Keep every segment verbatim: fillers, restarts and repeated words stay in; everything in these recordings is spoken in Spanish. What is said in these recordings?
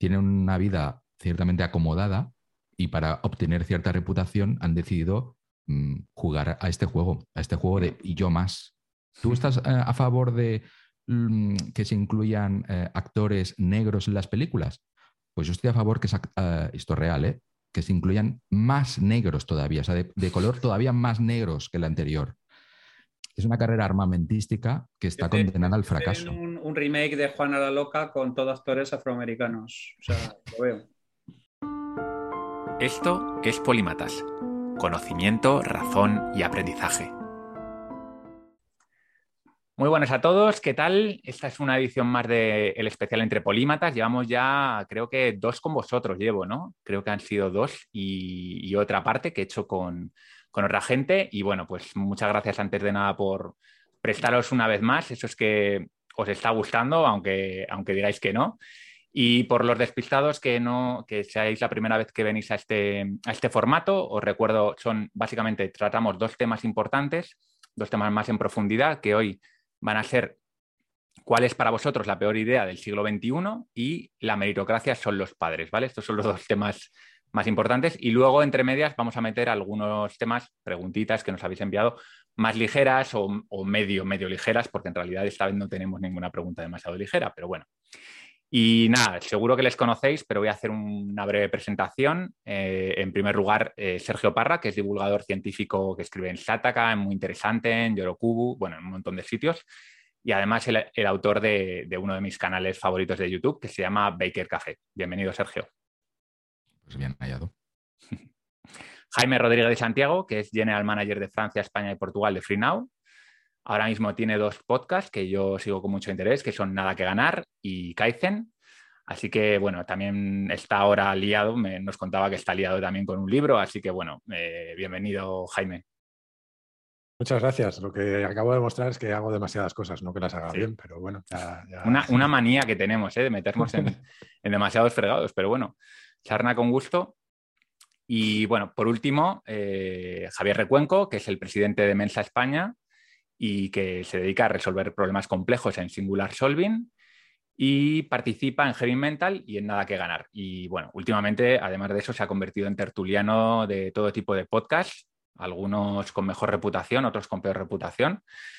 tienen una vida ciertamente acomodada y para obtener cierta reputación han decidido mm, jugar a este juego, a este juego de y yo más. ¿Tú estás eh, a favor de mm, que se incluyan eh, actores negros en las películas? Pues yo estoy a favor que se, uh, esto es real, ¿eh? Que se incluyan más negros todavía, o sea, de, de color todavía más negros que el anterior. Es una carrera armamentística que está Este, condenada al este en fracaso. un, un remake de Juana la Loca con todos actores afroamericanos. O sea, lo veo. Esto es Polímatas. Conocimiento, razón y aprendizaje. Muy buenas a todos, ¿qué tal? Esta es una edición más del especial Entre Polímatas. Llevamos ya, creo que dos con vosotros llevo, ¿no? Creo que han sido dos y, y otra parte que he hecho con, con otra gente. Y bueno, pues muchas gracias antes de nada por prestaros una vez más. Eso es que os está gustando, aunque, aunque digáis que no. Y por los despistados que no, que seáis la primera vez que venís a este, a este formato, os recuerdo, son básicamente, tratamos dos temas importantes, dos temas más en profundidad, que hoy van a ser cuál es para vosotros la peor idea del siglo veintiuno y la meritocracia son los padres, ¿vale? Estos son los dos temas más importantes. Y luego, entre medias, vamos a meter algunos temas, preguntitas que nos habéis enviado, más ligeras o, o medio, medio ligeras, porque en realidad esta vez no tenemos ninguna pregunta demasiado ligera, pero bueno. Y nada, seguro que les conocéis, pero voy a hacer una breve presentación. Eh, en primer lugar, eh, Sergio Parra, que es divulgador científico que escribe en Shataka, en Muy Interesante, en Yorokubu, bueno, en un montón de sitios. Y además el, el autor de, de uno de mis canales favoritos de YouTube, que se llama Baker Café. Bienvenido, Sergio. Pues bien hallado. Jaime Rodríguez de Santiago, que es General Manager de Francia, España y Portugal de FreeNow. Ahora mismo tiene dos podcasts que yo sigo con mucho interés, que son Nada que Ganar y Kaizen. Así que, bueno, también está ahora liado, me, nos contaba que está liado también con un libro, así que, bueno, eh, bienvenido, Jaime. Muchas gracias. Lo que acabo de demostrar es que hago demasiadas cosas, no que las haga Sí. bien, pero bueno, ya... ya... Una, una manía que tenemos, ¿eh? De meternos en, en demasiados fregados, pero bueno, charna con gusto. Y, bueno, por último, eh, Javier Recuenco, que es el presidente de Mensa España y que se dedica a resolver problemas complejos en Singular Solving y participa en Heavy Mental y en Nada que Ganar. Y bueno, últimamente, además de eso, se ha convertido en tertuliano de todo tipo de podcasts, algunos con mejor reputación, otros con peor reputación.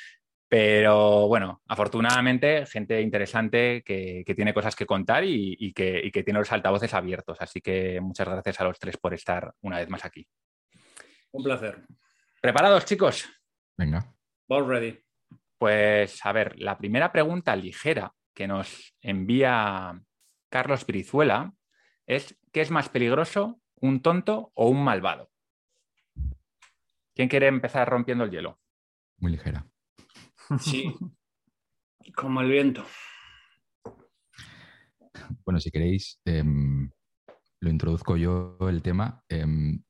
Pero bueno, afortunadamente, gente interesante que, que tiene cosas que contar y, y, que, y que tiene los altavoces abiertos. Así que muchas gracias a los tres por estar una vez más aquí. Un placer. ¿Preparados, chicos? Venga. All ready. Pues a ver, la primera pregunta ligera que nos envía Carlos Brizuela es: ¿qué es más peligroso, un tonto o un malvado? ¿Quién quiere empezar rompiendo el hielo? Muy ligera. Sí, como el viento. Bueno, si queréis, eh, lo introduzco yo el tema. Eh,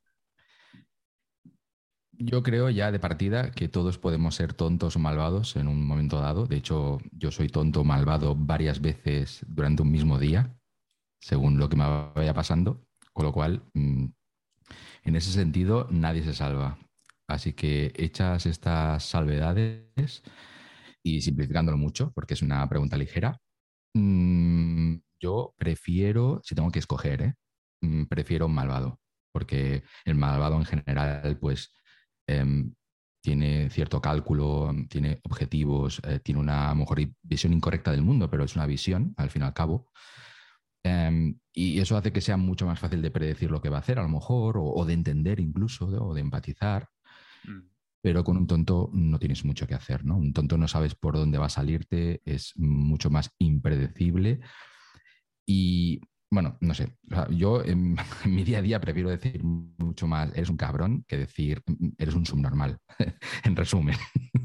yo creo ya de partida que todos podemos ser tontos o malvados en un momento dado. De hecho, yo soy tonto o malvado varias veces durante un mismo día, según lo que me vaya pasando. Con lo cual, mmm, en ese sentido, nadie se salva. Así que hechas estas salvedades y simplificándolo mucho, porque es una pregunta ligera, mmm, yo prefiero, si tengo que escoger, ¿eh? mmm, prefiero un malvado, porque el malvado en general, pues, eh, tiene cierto cálculo, tiene objetivos, eh, tiene una a lo mejor visión incorrecta del mundo, pero es una visión, al fin y al cabo. Um, y eso hace que sea mucho más fácil de predecir lo que va a hacer, a lo mejor, o, o de entender incluso, ¿no? O de empatizar. Mm. Pero con un tonto no tienes mucho que hacer, ¿no? Un tonto no sabes por dónde va a salirte, es mucho más impredecible. Y bueno, no sé, o sea, yo en, en mi día a día prefiero decir mucho más eres un cabrón que decir eres un subnormal, en resumen.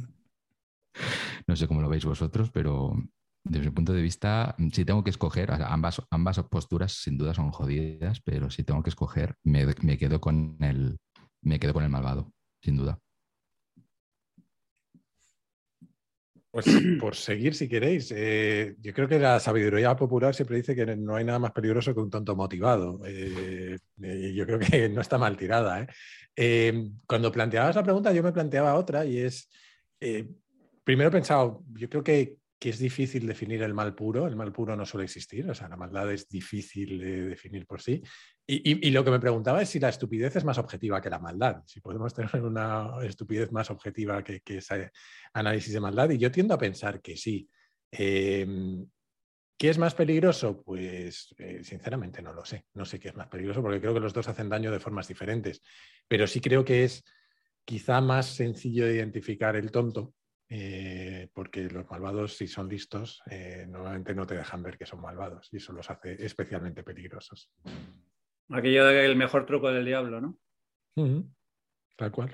No sé cómo lo veis vosotros, pero desde mi punto de vista, si tengo que escoger, ambas, ambas posturas sin duda son jodidas, pero si tengo que escoger, me, me, quedo con el, me quedo con el malvado, sin duda. Pues por seguir, si queréis, eh, yo creo que la sabiduría popular siempre dice que no hay nada más peligroso que un tonto motivado. Eh, eh, yo creo que no está mal tirada. ¿eh? Eh, cuando planteabas la pregunta, yo me planteaba otra y es, eh, primero he pensado, yo creo que que es difícil definir el mal puro. El mal puro no suele existir, o sea, la maldad es difícil de definir por sí. Y, y, y lo que me preguntaba es si la estupidez es más objetiva que la maldad, si podemos tener una estupidez más objetiva que, que ese análisis de maldad. Y yo tiendo a pensar que sí. Eh, ¿Qué es más peligroso? Pues eh, sinceramente no lo sé. No sé qué es más peligroso porque creo que los dos hacen daño de formas diferentes. Pero sí creo que es quizá más sencillo de identificar el tonto, eh, porque los malvados, si son listos, eh, normalmente no te dejan ver que son malvados y eso los hace especialmente peligrosos. Aquello del mejor truco del diablo, ¿no? Uh-huh. Tal cual.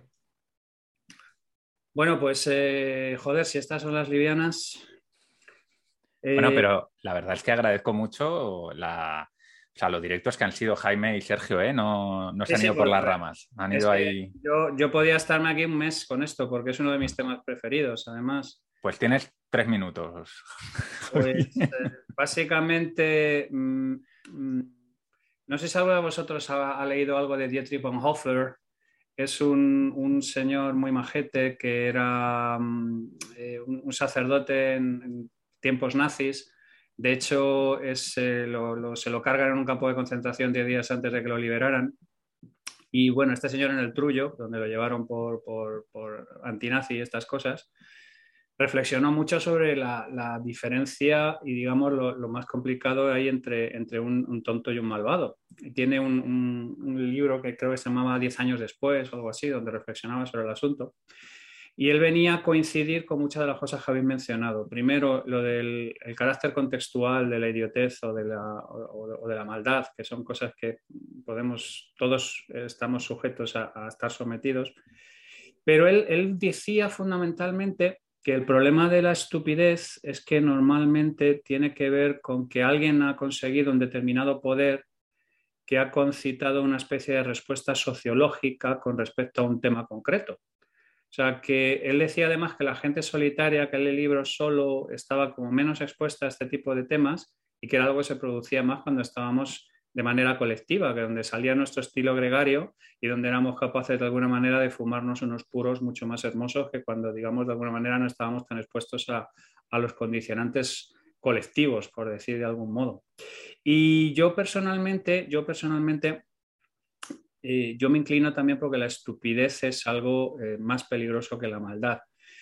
Bueno, pues eh, joder, si estas son las livianas... Eh... Bueno, pero la verdad es que agradezco mucho la... O sea, los directos que han sido Jaime y Sergio, ¿eh? No, no se han sí, ido sí, por bueno, las ramas. Han es ido que ahí... Yo, yo podía estarme aquí un mes con esto porque es uno de mis temas preferidos, además. Pues tienes tres minutos. Pues eh, básicamente, mmm, mmm, no sé si alguno de vosotros ha, ha leído algo de Dietrich Bonhoeffer. Es un, un señor muy majete que era um, eh, un, un sacerdote en, en tiempos nazis. De hecho, es, eh, lo, lo, se lo cargan en un campo de concentración diez días antes de que lo liberaran. Y bueno, este señor en el Trullo, donde lo llevaron por, por, por antinazi y estas cosas, reflexionó mucho sobre la, la diferencia y, digamos, lo, lo más complicado hay entre, entre un, un tonto y un malvado. Y tiene un, un, un libro que creo que se llamaba Diez años después o algo así, donde reflexionaba sobre el asunto. Y él venía a coincidir con muchas de las cosas que habéis mencionado. Primero, lo del el carácter contextual de la idiotez o de la, o, o de la maldad, que son cosas que podemos, todos estamos sujetos a, a estar sometidos. Pero él, él decía fundamentalmente que el problema de la estupidez es que normalmente tiene que ver con que alguien ha conseguido un determinado poder que ha concitado una especie de respuesta sociológica con respecto a un tema concreto. O sea, que él decía además que la gente solitaria que lee libros solo estaba como menos expuesta a este tipo de temas y que era algo que se producía más cuando estábamos de manera colectiva, que donde salía nuestro estilo gregario y donde éramos capaces de alguna manera de fumarnos unos puros mucho más hermosos que cuando, digamos, de alguna manera no estábamos tan expuestos a, a los condicionantes colectivos, por decir de algún modo. Y yo personalmente, yo personalmente... Eh, yo me inclino también porque la estupidez es algo eh, más peligroso que la maldad.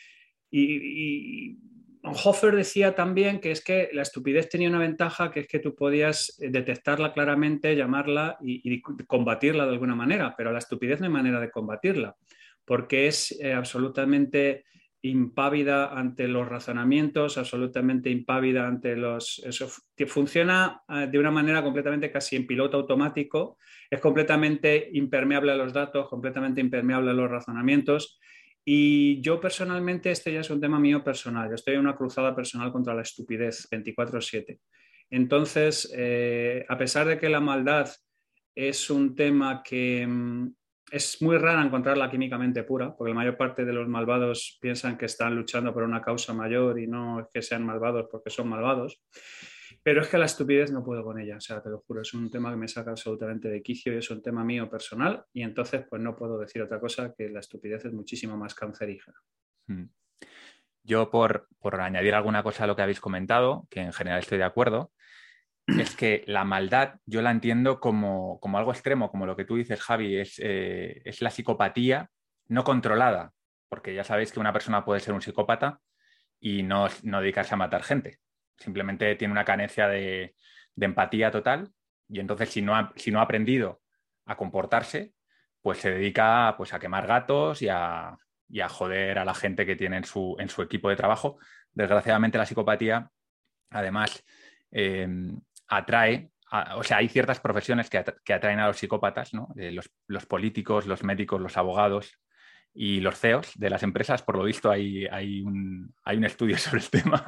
Y, y Hofer decía también que es que la estupidez tenía una ventaja, que es que tú podías detectarla claramente, llamarla y, y combatirla de alguna manera, pero la estupidez no hay manera de combatirla, porque es eh, absolutamente impávida ante los razonamientos, absolutamente impávida ante los... Eso que funciona de una manera completamente casi en piloto automático, es completamente impermeable a los datos, completamente impermeable a los razonamientos. Y yo personalmente, este ya es un tema mío personal, yo estoy en una cruzada personal contra la estupidez veinticuatro siete. Entonces, eh, a pesar de que la maldad es un tema que... es muy raro encontrarla químicamente pura, porque la mayor parte de los malvados piensan que están luchando por una causa mayor y no es que sean malvados porque son malvados. Pero es que la estupidez no puedo con ella, o sea, te lo juro, es un tema que me saca absolutamente de quicio y es un tema mío personal y entonces pues no puedo decir otra cosa que la estupidez es muchísimo más cancerígena. Yo por, por añadir alguna cosa a lo que habéis comentado, que en general estoy de acuerdo, es que la maldad yo la entiendo como, como algo extremo, como lo que tú dices, Javi, es, eh, es la psicopatía no controlada, porque ya sabéis que una persona puede ser un psicópata y no, no dedicarse a matar gente, simplemente tiene una carencia de, de empatía total y entonces si no, ha, si no ha aprendido a comportarse, pues se dedica pues, a quemar gatos y a, y a joder a la gente que tiene en su, en su equipo de trabajo. Desgraciadamente la psicopatía, además... Eh, atrae, a, o sea, hay ciertas profesiones que, atra, que atraen a los psicópatas, ¿no? Eh, los, los políticos, los médicos, los abogados y los C E Os de las empresas, por lo visto hay, hay, un, hay un estudio sobre el tema.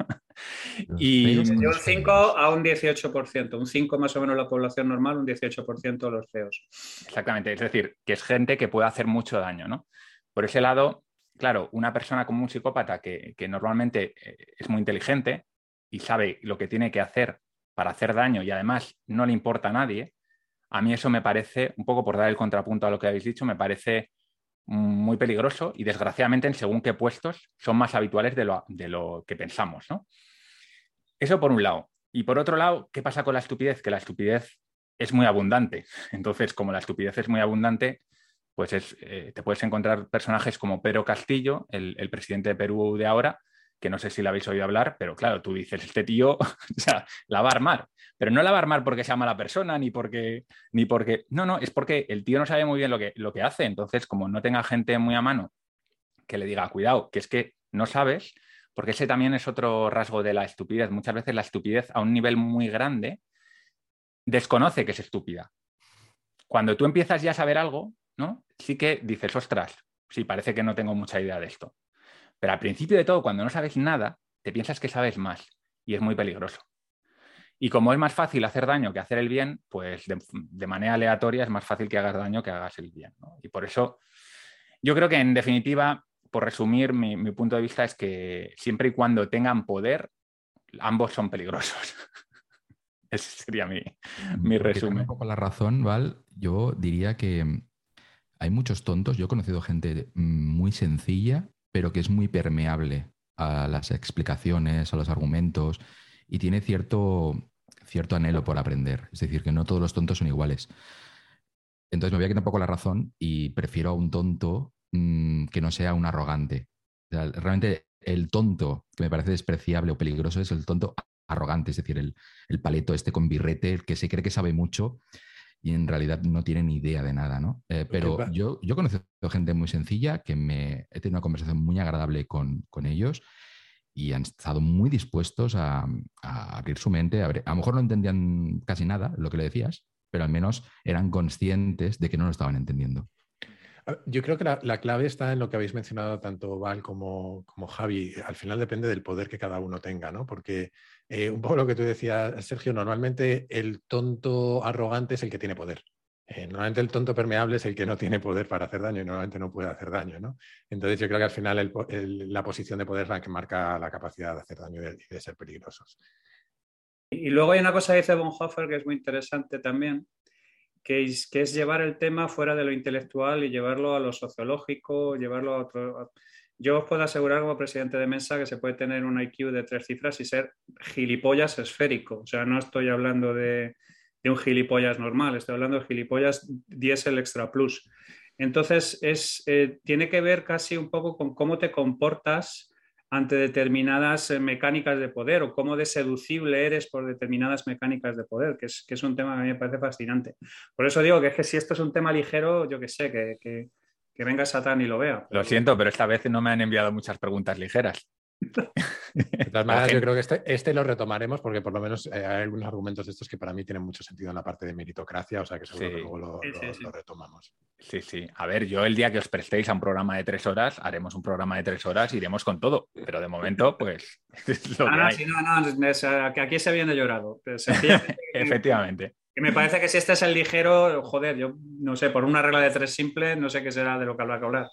Y de un cinco a un dieciocho por ciento, un cinco más o menos la población normal, un dieciocho por ciento los C E Os. Exactamente, es decir, que es gente que puede hacer mucho daño, ¿no? Por ese lado, claro, una persona como un psicópata que, que normalmente es muy inteligente y sabe lo que tiene que hacer para hacer daño y además no le importa a nadie, a mí eso me parece, un poco por dar el contrapunto a lo que habéis dicho, me parece muy peligroso y desgraciadamente en según qué puestos son más habituales de lo, de lo que pensamos, ¿no? Eso por un lado. Y por otro lado, ¿qué pasa con la estupidez? Que la estupidez es muy abundante. Entonces, como la estupidez es muy abundante, pues es, eh, te puedes encontrar personajes como Pedro Castillo, el, el presidente de Perú de ahora, que no sé si lo habéis oído hablar, pero claro, tú dices, este tío o sea, la va a armar. Pero no la va a armar porque sea mala persona, ni porque, ni porque... No, no, es porque el tío no sabe muy bien lo que, lo que hace. Entonces, como no tenga gente muy a mano que le diga, cuidado, que es que no sabes, porque ese también es otro rasgo de la estupidez. Muchas veces la estupidez a un nivel muy grande desconoce que es estúpida. Cuando tú empiezas ya a saber algo, ¿no? Sí que dices, ostras, sí, parece que no tengo mucha idea de esto. Pero al principio de todo, cuando no sabes nada, te piensas que sabes más y es muy peligroso. Y como es más fácil hacer daño que hacer el bien, pues de, de manera aleatoria es más fácil que hagas daño que hagas el bien, ¿no? Y por eso yo creo que en definitiva, por resumir, mi, mi punto de vista es que siempre y cuando tengan poder, ambos son peligrosos. Ese sería mi, mi Porque resumen. un poco la razón, Val, yo diría que hay muchos tontos. Yo he conocido gente muy sencilla, pero que es muy permeable a las explicaciones, a los argumentos, y tiene cierto, cierto anhelo por aprender. Es decir, que no todos los tontos son iguales. Entonces me voy a quitar un poco la razón y prefiero a un tonto mmm, que no sea un arrogante. O sea, realmente el tonto que me parece despreciable o peligroso es el tonto arrogante, es decir, el, el paleto este con birrete, el que se cree que sabe mucho y en realidad no tiene ni idea de nada, ¿no? Eh, pero yo, yo he conocido gente muy sencilla que me he tenido una conversación muy agradable con, con ellos y han estado muy dispuestos a, a abrir su mente. A, ver, a lo mejor no entendían casi nada lo que le decías, pero al menos eran conscientes de que no lo estaban entendiendo. Yo creo que la, la clave está en lo que habéis mencionado tanto Val como, como Javi. Al final depende del poder que cada uno tenga, ¿no? Porque eh, un poco lo que tú decías, Sergio, normalmente el tonto arrogante es el que tiene poder. Eh, normalmente el tonto permeable es el que no tiene poder para hacer daño y normalmente no puede hacer daño, ¿no? Entonces yo creo que al final el, el, la posición de poder es la que marca la capacidad de hacer daño y de, y de ser peligrosos. Y luego hay una cosa que dice Bonhoeffer que es muy interesante también, que es, que es llevar el tema fuera de lo intelectual y llevarlo a lo sociológico, llevarlo a otro... A... Yo os puedo asegurar como presidente de Mensa que se puede tener un I Q de tres cifras y ser gilipollas esférico. O sea, no estoy hablando de, de un gilipollas normal, estoy hablando de gilipollas diésel extra plus. Entonces, es, eh, tiene que ver casi un poco con cómo te comportas ante determinadas mecánicas de poder o cómo de seducible eres por determinadas mecánicas de poder, que es, que es un tema que a mí me parece fascinante. Por eso digo que es que si esto es un tema ligero, yo que sé, que, que, que venga Satán y lo vea. Lo siento, pero esta vez no me han enviado muchas preguntas ligeras. De todas maneras, yo creo que este, este lo retomaremos porque por lo menos eh, hay algunos argumentos de estos que para mí tienen mucho sentido en la parte de meritocracia, o sea que seguro sí. que luego lo, sí, sí, lo, sí. lo retomamos. Sí, sí. A ver, yo el día que os prestéis a un programa de tres horas, haremos un programa de tres horas y iremos con todo. Pero de momento, pues... Es lo no, que no, hay. Sí, no, no, es, que aquí se viene llorado. Efectivamente. Que me parece que si este es el ligero, joder, yo no sé, por una regla de tres simple, no sé qué será de lo que habrá que hablar.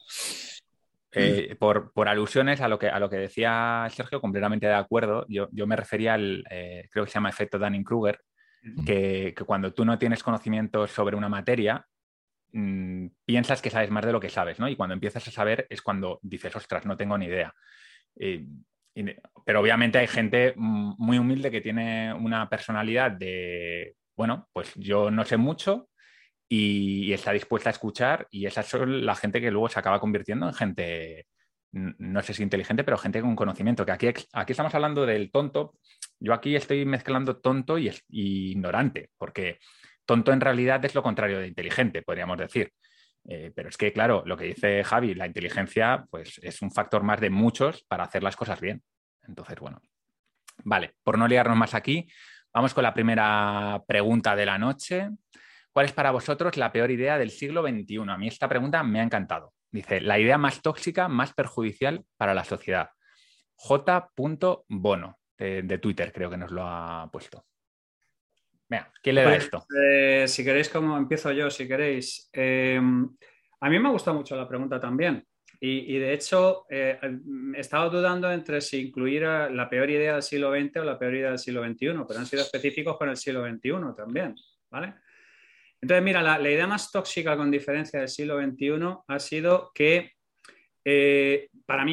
Eh, por, por alusiones a lo, que, a lo que decía Sergio, completamente de acuerdo. Yo, yo me refería al, eh, creo que se llama efecto Dunning-Kruger, que, que cuando tú no tienes conocimientos sobre una materia, mmm, piensas que sabes más de lo que sabes, ¿no? Y cuando empiezas a saber es cuando dices, ostras, no tengo ni idea. Eh, y, pero obviamente hay gente muy humilde que tiene una personalidad de, bueno, pues yo no sé mucho, y está dispuesta a escuchar, y esa es la gente que luego se acaba convirtiendo en gente, no sé si inteligente, pero gente con conocimiento, que aquí, aquí estamos hablando del tonto. Yo aquí estoy mezclando tonto y, y ignorante, porque tonto en realidad es lo contrario de inteligente, podríamos decir. Eh, pero es que, claro, lo que dice Javi, la inteligencia pues, es un factor más de muchos para hacer las cosas bien. Entonces, bueno, vale, por no liarnos más aquí, vamos con la primera pregunta de la noche. ¿Cuál es para vosotros la peor idea del siglo veintiuno? A mí esta pregunta me ha encantado. Dice, la idea más tóxica, más perjudicial para la sociedad. J. Bono, de, de Twitter, creo que nos lo ha puesto. Venga, ¿quién le da pues, esto? Eh, si queréis, como empiezo yo, si queréis. Eh, a mí me ha gustado mucho la pregunta también. Y, y de hecho, eh, he estado dudando entre si incluir la peor idea del siglo veinte o la peor idea del siglo veintiuno, pero han sido específicos con el siglo veintiuno también, ¿vale? Entonces, mira, la, la idea más tóxica con diferencia del siglo veintiuno ha sido que, eh, para mí, ¿eh?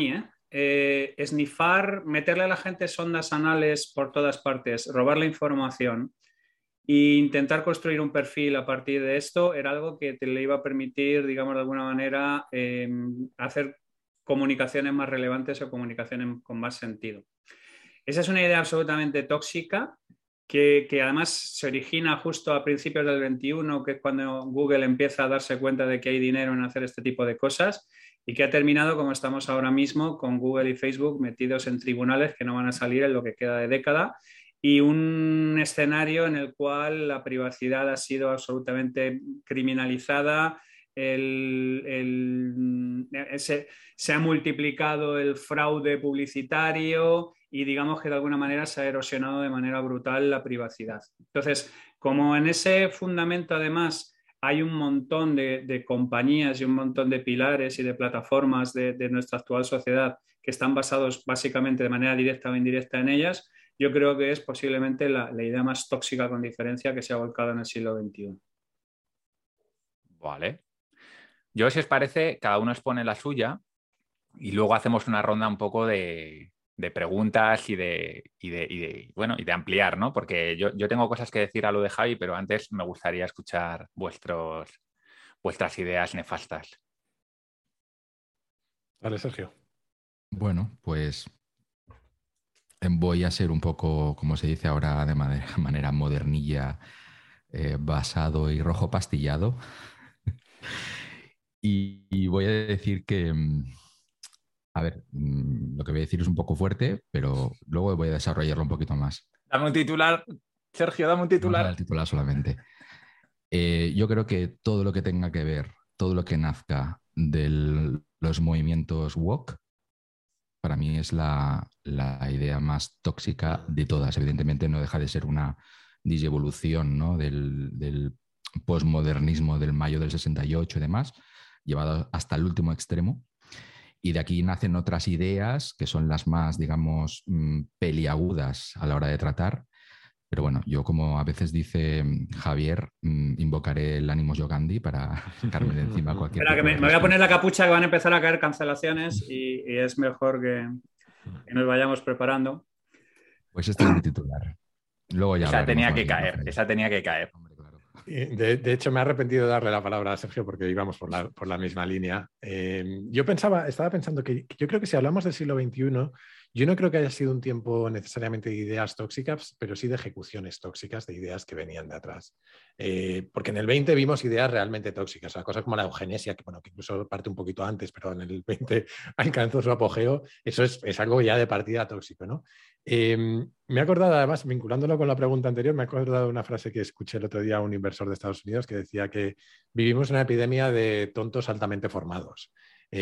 eh, esnifar, meterle a la gente sondas anales por todas partes, robar la información e intentar construir un perfil a partir de esto era algo que te le iba a permitir, digamos, de alguna manera, eh, hacer comunicaciones más relevantes o comunicaciones con más sentido. Esa es una idea absolutamente tóxica que, que además se origina justo a principios del veintiuno, que es cuando Google empieza a darse cuenta de que hay dinero en hacer este tipo de cosas y que ha terminado como estamos ahora mismo con Google y Facebook metidos en tribunales que no van a salir en lo que queda de década y un escenario en el cual la privacidad ha sido absolutamente criminalizada. El, el, se, se ha multiplicado el fraude publicitario y digamos que de alguna manera se ha erosionado de manera brutal la privacidad. Entonces, como en ese fundamento además hay un montón de, de compañías y un montón de pilares y de plataformas de, de nuestra actual sociedad que están basados básicamente de manera directa o indirecta en ellas, yo creo que es posiblemente la, la idea más tóxica con diferencia que se ha volcado en el siglo veintiuno. Vale. Yo, si os parece, cada uno expone la suya y luego hacemos una ronda un poco de, de preguntas y de, y, de, y, de, bueno, y de ampliar, ¿no? Porque yo, yo tengo cosas que decir a lo de Javi, pero antes me gustaría escuchar vuestros, vuestras ideas nefastas. Vale, Sergio. Bueno, pues voy a ser un poco, como se dice ahora de manera, manera modernilla, eh, basado y rojo pastillado. y, y voy a decir que, a ver, lo que voy a decir es un poco fuerte, pero luego voy a desarrollarlo un poquito más. Dame un titular, Sergio, dame un titular. Vamos a dar el titular solamente. Eh, yo creo que todo lo que tenga que ver, todo lo que nazca de los movimientos woke, para mí es la, la idea más tóxica de todas. Evidentemente no deja de ser una disevolución, ¿no? del, del posmodernismo del mayo del sesenta y ocho y demás, llevado hasta el último extremo. Y de aquí nacen otras ideas que son las más, digamos, peliagudas a la hora de tratar. Pero bueno, yo, como a veces dice Javier, invocaré el ánimos yogandi para sacarme de encima cualquier... Espera, que me, me voy a poner la capucha, que van a empezar a caer cancelaciones y, y es mejor que, que nos vayamos preparando. Pues este es mi titular. Luego ya esa tenía que caer, esa tenía que caer. De, de hecho, me he arrepentido de darle la palabra a Sergio porque íbamos por la, por la misma línea. Eh, yo pensaba, estaba pensando que, que yo creo que si hablamos del siglo veintiuno, yo no creo que haya sido un tiempo necesariamente de ideas tóxicas, pero sí de ejecuciones tóxicas, de ideas que venían de atrás. Eh, porque en el veinte vimos ideas realmente tóxicas, o sea, cosas como la eugenesia, que, bueno, que incluso parte un poquito antes, pero en el veinte alcanzó su apogeo. Eso es, es algo ya de partida tóxico, ¿no? Eh, me he acordado, además, vinculándolo con la pregunta anterior, me he acordado de una frase que escuché el otro día a un inversor de Estados Unidos que decía que vivimos una epidemia de tontos altamente formados.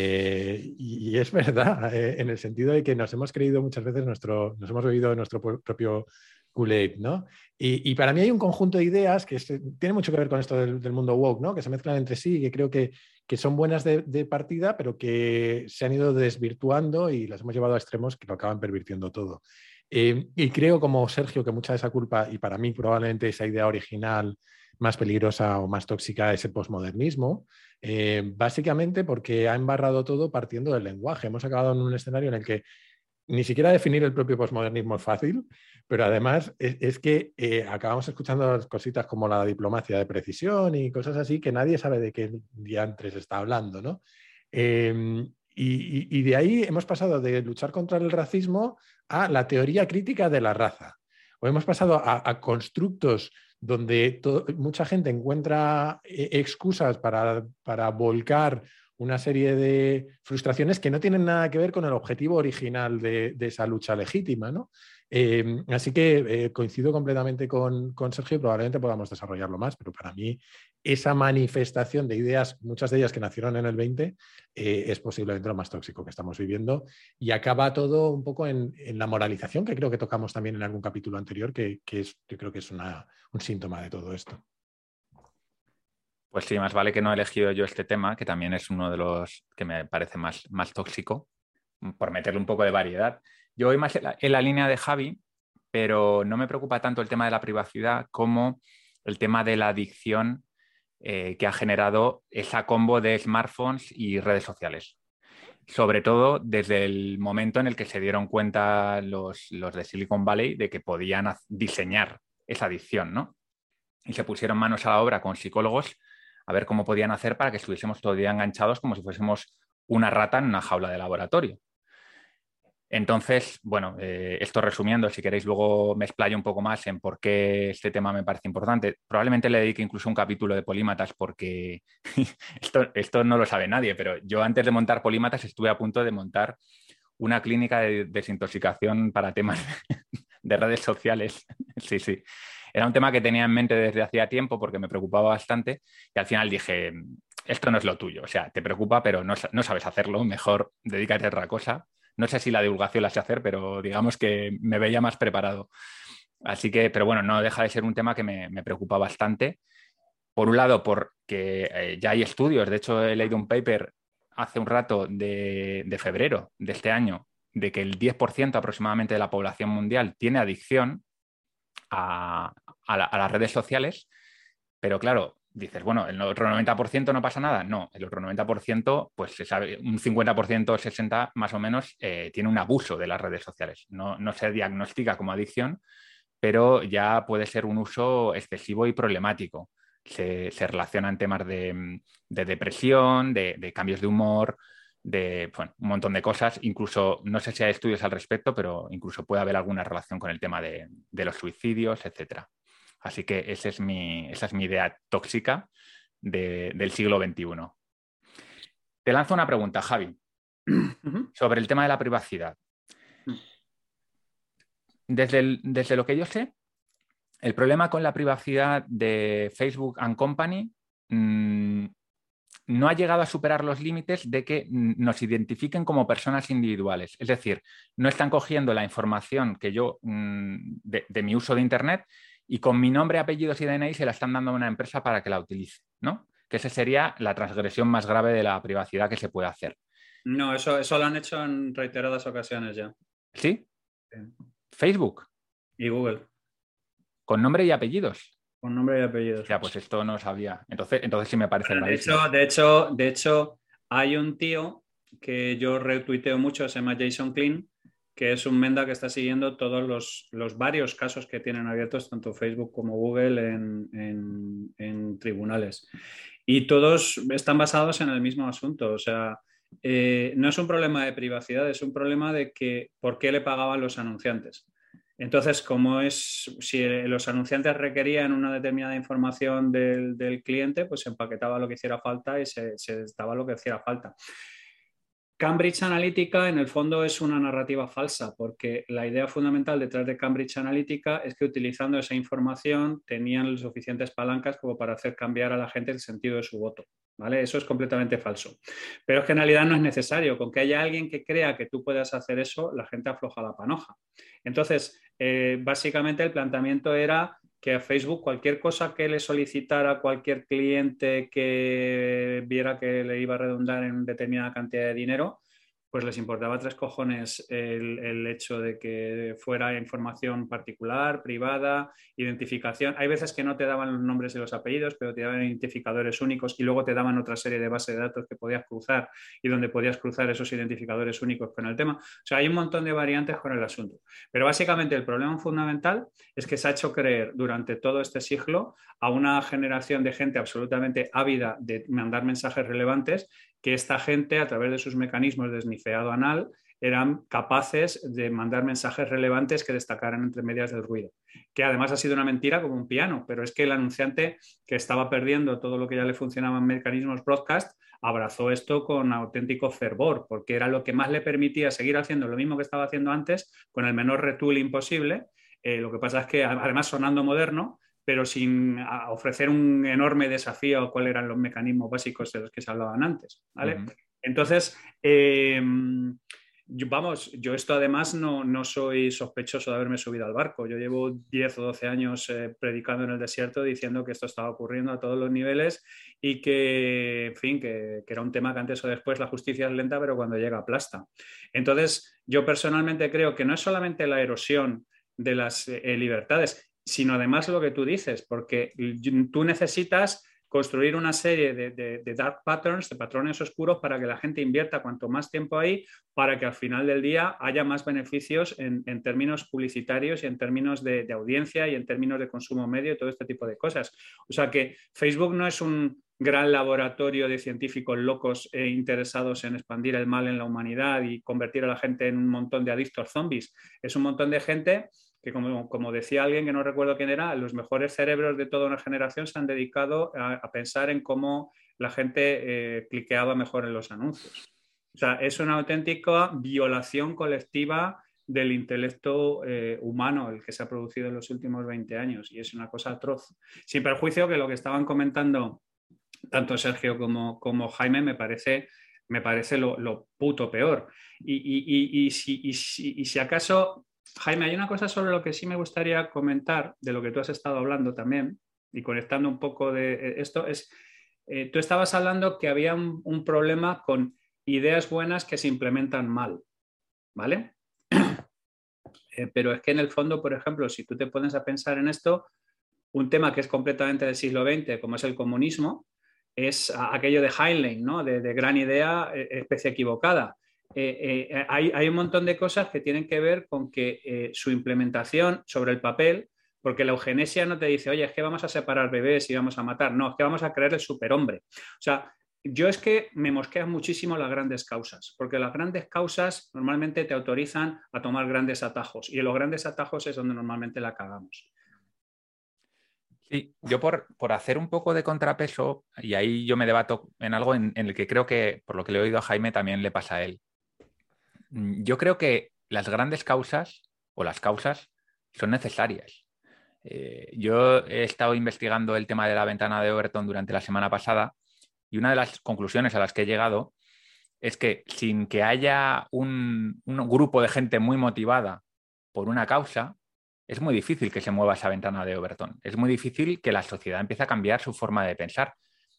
Eh, y, y es verdad, eh, en el sentido de que nos hemos creído muchas veces, nuestro, nos hemos bebido nuestro propio Kool-Aid, ¿no? Y, y para mí hay un conjunto de ideas que es, tiene mucho que ver con esto del, del mundo woke, ¿no? Que se mezclan entre sí y que creo que, que son buenas de, de partida, pero que se han ido desvirtuando y las hemos llevado a extremos que lo acaban pervirtiendo todo. Eh, y creo, como Sergio, que mucha de esa culpa, y para mí probablemente esa idea original más peligrosa o más tóxica, es el posmodernismo, eh, básicamente porque ha embarrado todo partiendo del lenguaje. Hemos acabado en un escenario en el que ni siquiera definir el propio posmodernismo es fácil, pero además es, es que eh, acabamos escuchando cositas como la diplomacia de precisión y cosas así que nadie sabe de qué diantres está hablando, ¿no? Eh, y, y, y de ahí hemos pasado de luchar contra el racismo a la teoría crítica de la raza. O hemos pasado a, a constructos donde todo, mucha gente encuentra eh, excusas para, para volcar una serie de frustraciones que no tienen nada que ver con el objetivo original de, de esa lucha legítima, ¿no? Eh, así que eh, coincido completamente con, con Sergio y probablemente podamos desarrollarlo más, pero para mí esa manifestación de ideas, muchas de ellas que nacieron en el veinte, eh, es posiblemente lo más tóxico que estamos viviendo y acaba todo un poco en, en la moralización, que creo que tocamos también en algún capítulo anterior, que, que es, yo creo que es una, un síntoma de todo esto. Pues sí, más vale que no he elegido yo este tema, que también es uno de los que me parece más, más tóxico, por meterle un poco de variedad. Yo voy más en la, en la línea de Javi, pero no me preocupa tanto el tema de la privacidad como el tema de la adicción eh, que ha generado esa combo de smartphones y redes sociales. sobre todo desde el momento en el que se dieron cuenta los, los de Silicon Valley de que podían diseñar esa adicción, ¿no? Y se pusieron manos a la obra con psicólogos a ver cómo podían hacer para que estuviésemos todo el día enganchados como si fuésemos una rata en una jaula de laboratorio. Entonces, bueno, eh, esto resumiendo, si queréis luego me explayo un poco más en por qué este tema me parece importante. Probablemente le dedique incluso un capítulo de Polímatas porque esto, esto no lo sabe nadie, pero yo antes de montar Polímatas estuve a punto de montar una clínica de desintoxicación para temas de redes sociales. Sí, sí. Era un tema que tenía en mente desde hacía tiempo porque me preocupaba bastante y al final dije, esto no es lo tuyo, o sea, te preocupa pero no, no sabes hacerlo, mejor dedícate a otra cosa. No sé si la divulgación la sé hacer, pero digamos que me veía más preparado. Así que, pero bueno, no deja de ser un tema que me, me preocupa bastante. Por un lado, porque eh, ya hay estudios. De hecho, he leído un paper hace un rato de, de febrero de este año, de que el diez por ciento aproximadamente de la población mundial tiene adicción a, a, la, a las redes sociales. Pero claro, dices, bueno, el otro noventa por ciento no pasa nada. No, el otro noventa por ciento, pues se sabe, un cincuenta por ciento, sesenta por ciento más o menos, eh, tiene un abuso de las redes sociales. No, no se diagnostica como adicción, pero ya puede ser un uso excesivo y problemático. Se, se relacionan temas de, de depresión, de, de cambios de humor, de bueno, un montón de cosas. Incluso, no sé si hay estudios al respecto, pero incluso puede haber alguna relación con el tema de, de los suicidios, etcétera. Así que ese es mi, esa es mi idea tóxica de, del siglo veintiuno. Te lanzo una pregunta, Javi, uh-huh. sobre el tema de la privacidad. Desde, el, desde lo que yo sé, el problema con la privacidad de Facebook and Company mmm, no ha llegado a superar los límites de que nos identifiquen como personas individuales. Es decir, no están cogiendo la información que yo mmm, de, de mi uso de Internet y con mi nombre, apellidos y D N I se la están dando a una empresa para que la utilice, ¿no? Que esa sería la transgresión más grave de la privacidad que se puede hacer. No, eso, eso lo han hecho en reiteradas ocasiones ya. ¿Sí? Sí. Facebook. Y Google. Con nombre y apellidos. Con nombre y apellidos. Ya, pues esto no sabía. Entonces, entonces sí me parece bueno, de gravísimo. hecho, de hecho, de hecho, hay un tío que yo retuiteo mucho, se llama Jason Klein, que es un menda que está siguiendo todos los, los varios casos que tienen abiertos tanto Facebook como Google en, en, en tribunales. Y todos están basados en el mismo asunto. O sea, eh, no es un problema de privacidad, es un problema de que por qué le pagaban los anunciantes. Entonces, como es, si los anunciantes requerían una determinada información del, del cliente, pues se empaquetaba lo que hiciera falta y se, se daba lo que hiciera falta. Cambridge Analytica en el fondo es una narrativa falsa porque la idea fundamental detrás de Cambridge Analytica es que utilizando esa información tenían las suficientes palancas como para hacer cambiar a la gente el sentido de su voto, ¿vale? Eso es completamente falso. Pero es que en realidad no es necesario. Con que haya alguien que crea que tú puedas hacer eso, la gente afloja la panoja. Entonces, eh, básicamente el planteamiento era que a Facebook cualquier cosa que le solicitara a cualquier cliente que viera que le iba a redundar en determinada cantidad de dinero, pues les importaba tres cojones el, el hecho de que fuera información particular, privada, identificación. Hay veces que no te daban los nombres y los apellidos, pero te daban identificadores únicos y luego te daban otra serie de bases de datos que podías cruzar y donde podías cruzar esos identificadores únicos con el tema. O sea, hay un montón de variantes con el asunto. Pero básicamente el problema fundamental es que se ha hecho creer durante todo este siglo a una generación de gente absolutamente ávida de mandar mensajes relevantes que esta gente, a través de sus mecanismos de snifeado anal, eran capaces de mandar mensajes relevantes que destacaran entre medias del ruido. Que además ha sido una mentira como un piano, pero es que el anunciante, que estaba perdiendo todo lo que ya le funcionaba en mecanismos broadcast, abrazó esto con auténtico fervor, porque era lo que más le permitía seguir haciendo lo mismo que estaba haciendo antes, con el menor retooling posible. Eh, lo que pasa es que, además sonando moderno, pero sin ofrecer un enorme desafío a cuáles eran los mecanismos básicos de los que se hablaban antes, ¿vale? Uh-huh. Entonces, eh, yo, vamos, yo esto además no, no soy sospechoso de haberme subido al barco. Yo llevo diez o doce años eh, predicando en el desierto diciendo que esto estaba ocurriendo a todos los niveles y que, en fin, que, que era un tema que antes o después la justicia es lenta, pero cuando llega aplasta. Entonces, yo personalmente creo que no es solamente la erosión de las eh, libertades, sino además lo que tú dices, porque tú necesitas construir una serie de, de, de dark patterns, de patrones oscuros para que la gente invierta cuanto más tiempo ahí, para que al final del día haya más beneficios en, en términos publicitarios y en términos de, de audiencia y en términos de consumo medio y todo este tipo de cosas. O sea que Facebook no es un gran laboratorio de científicos locos e interesados en expandir el mal en la humanidad y convertir a la gente en un montón de adictos zombies. Es un montón de gente que, como, como decía alguien que no recuerdo quién era, los mejores cerebros de toda una generación se han dedicado a, a pensar en cómo la gente eh, cliqueaba mejor en los anuncios. O sea, es una auténtica violación colectiva del intelecto eh, humano el que se ha producido en los últimos veinte años, y es una cosa atroz. Sin perjuicio que lo que estaban comentando tanto Sergio como, como Jaime me parece, me parece lo, lo puto peor. Y, y, y, y, si, y, si, y si acaso... Jaime, hay una cosa sobre lo que sí me gustaría comentar, de lo que tú has estado hablando también, y conectando un poco de esto, es, eh, tú estabas hablando que había un, un problema con ideas buenas que se implementan mal, ¿vale? Eh, pero es que en el fondo, por ejemplo, si tú te pones a pensar en esto, un tema que es completamente del siglo veinte, como es el comunismo, es aquello de Heinlein, ¿no? De, de gran idea, especie equivocada. Eh, eh, hay, hay un montón de cosas que tienen que ver con que eh, su implementación sobre el papel, porque la eugenesia no te dice, oye, es que vamos a separar bebés y vamos a matar, no, es que vamos a crear el superhombre. O sea, yo es que me mosquean muchísimo las grandes causas, porque las grandes causas normalmente te autorizan a tomar grandes atajos, y en los grandes atajos es donde normalmente la cagamos. Sí, yo por, por hacer un poco de contrapeso, y ahí yo me debato en algo en, en el que creo que, por lo que le he oído a Jaime, también le pasa a él. Yo creo que las grandes causas o las causas son necesarias. Eh, yo he estado investigando el tema de la ventana de Overton durante la semana pasada, y una de las conclusiones a las que he llegado es que sin que haya un, un grupo de gente muy motivada por una causa, es muy difícil que se mueva esa ventana de Overton. Es muy difícil que la sociedad empiece a cambiar su forma de pensar.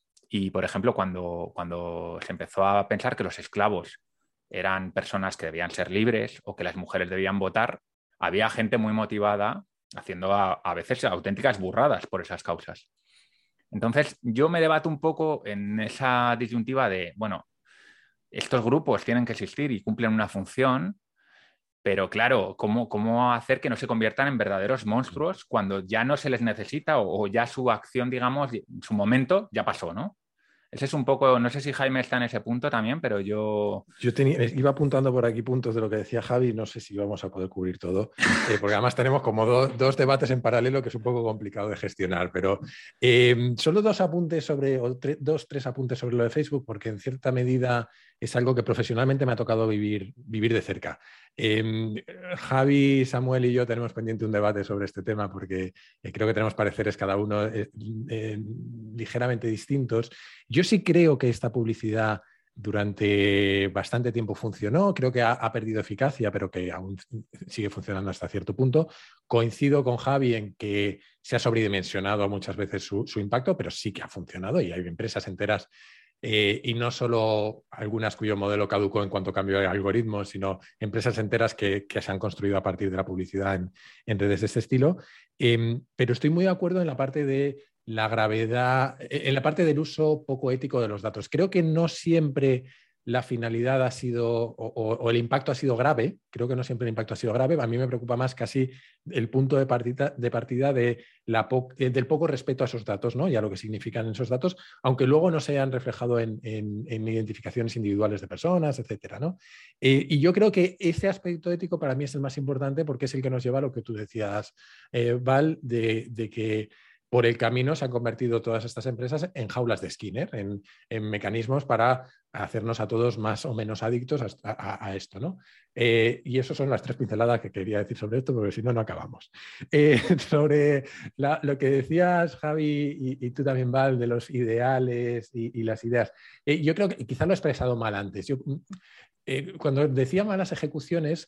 Y, por ejemplo, cuando, cuando se empezó a pensar que los esclavos eran personas que debían ser libres o que las mujeres debían votar, había gente muy motivada haciendo a, a veces auténticas burradas por esas causas. Entonces, yo me debato un poco en esa disyuntiva de, bueno, estos grupos tienen que existir y cumplen una función, pero claro, ¿cómo, cómo hacer que no se conviertan en verdaderos monstruos cuando ya no se les necesita o, o ya su acción, digamos, su momento ya pasó, ¿no? Ese es un poco, no sé si Jaime está en ese punto también, pero yo... Yo tenía, iba apuntando por aquí puntos de lo que decía Javi, no sé si vamos a poder cubrir todo, eh, porque además tenemos como do, dos debates en paralelo que es un poco complicado de gestionar, pero eh, solo dos apuntes sobre, o tre, dos, tres apuntes sobre lo de Facebook, porque en cierta medida es algo que profesionalmente me ha tocado vivir, vivir de cerca. Eh, Javi, Samuel y yo tenemos pendiente un debate sobre este tema, porque eh, creo que tenemos pareceres cada uno eh, eh, ligeramente distintos. Yo sí creo que esta publicidad durante bastante tiempo funcionó, creo que ha, ha perdido eficacia, pero que aún sigue funcionando hasta cierto punto. Coincido con Javi en que se ha sobredimensionado muchas veces su, su impacto, pero sí que ha funcionado y hay empresas enteras eh, y no solo algunas cuyo modelo caducó en cuanto a cambio de algoritmos, sino empresas enteras que, que se han construido a partir de la publicidad en, en redes de este estilo. Eh, pero estoy muy de acuerdo en la parte de la gravedad, en la parte del uso poco ético de los datos. Creo que no siempre la finalidad ha sido, o, o el impacto ha sido grave, creo que no siempre el impacto ha sido grave. A mí me preocupa más casi el punto de partida de, partida de la po del poco respeto a esos datos, ¿no? Y a lo que significan esos datos, aunque luego no se hayan reflejado en, en, en identificaciones individuales de personas, etcétera, ¿no? Eh, y yo creo que ese aspecto ético para mí es el más importante, porque es el que nos lleva a lo que tú decías, eh, Val, de, de que por el camino se han convertido todas estas empresas en jaulas de Skinner, en, en mecanismos para hacernos a todos más o menos adictos a, a, a esto, ¿no? Eh, y eso son las tres pinceladas que quería decir sobre esto, porque si no, no acabamos. Eh, sobre la, lo que decías, Javi, y, y tú también, Val, de los ideales y, y las ideas. Eh, yo creo que quizá lo he expresado mal antes. Yo, eh, cuando decía malas ejecuciones,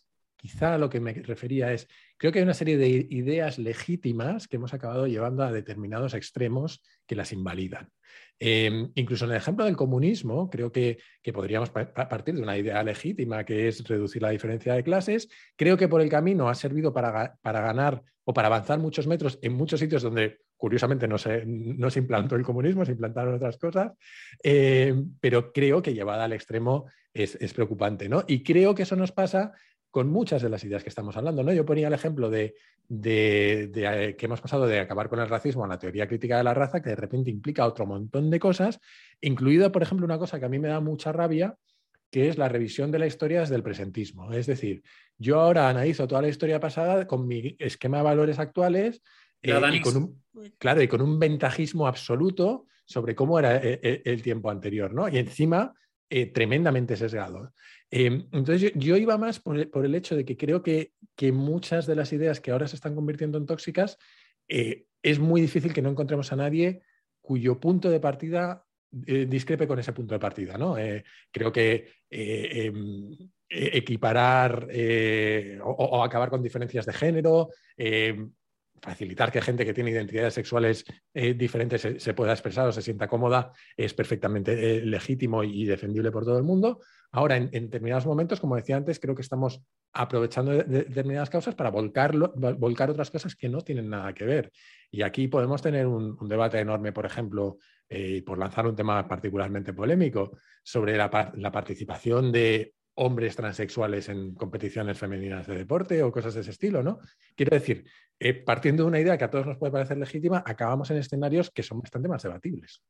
quizá a lo que me refería es, creo que hay una serie de ideas legítimas que hemos acabado llevando a determinados extremos que las invalidan. Eh, incluso en el ejemplo del comunismo, creo que, que podríamos pa- partir de una idea legítima que es reducir la diferencia de clases. Creo que por el camino ha servido para, para ganar o para avanzar muchos metros en muchos sitios donde, curiosamente, no se, no se implantó el comunismo, se implantaron otras cosas, eh, pero creo que llevada al extremo es, es preocupante, ¿no? Y creo que eso nos pasa con muchas de las ideas que estamos hablando, ¿no? Yo ponía el ejemplo de, de, de que hemos pasado de acabar con el racismo a la teoría crítica de la raza, que de repente implica otro montón de cosas, incluida, por ejemplo, una cosa que a mí me da mucha rabia, que es la revisión de la historia desde el presentismo. Es decir, yo ahora analizo toda la historia pasada con mi esquema de valores actuales eh, y con un, claro, y con un ventajismo absoluto sobre cómo era el, el tiempo anterior, ¿no? Y encima, eh, tremendamente sesgado. Eh, entonces yo, yo iba más por el, por el hecho de que creo que, que muchas de las ideas que ahora se están convirtiendo en tóxicas, eh, es muy difícil que no encontremos a nadie cuyo punto de partida eh, discrepe con ese punto de partida, ¿no? Eh, creo que eh, eh, equiparar eh, o, o acabar con diferencias de género, eh, facilitar que gente que tiene identidades sexuales eh, diferentes se, se pueda expresar o se sienta cómoda es perfectamente eh, legítimo y defendible por todo el mundo. Ahora, en, en determinados momentos, como decía antes, creo que estamos aprovechando de, de determinadas causas para volcarlo, volcar otras cosas que no tienen nada que ver. Y aquí podemos tener un, un debate enorme, por ejemplo, eh, por lanzar un tema particularmente polémico, sobre la, la participación de hombres transexuales en competiciones femeninas de deporte o cosas de ese estilo, ¿no? Quiero decir, eh, partiendo de una idea que a todos nos puede parecer legítima, acabamos en escenarios que son bastante más debatibles.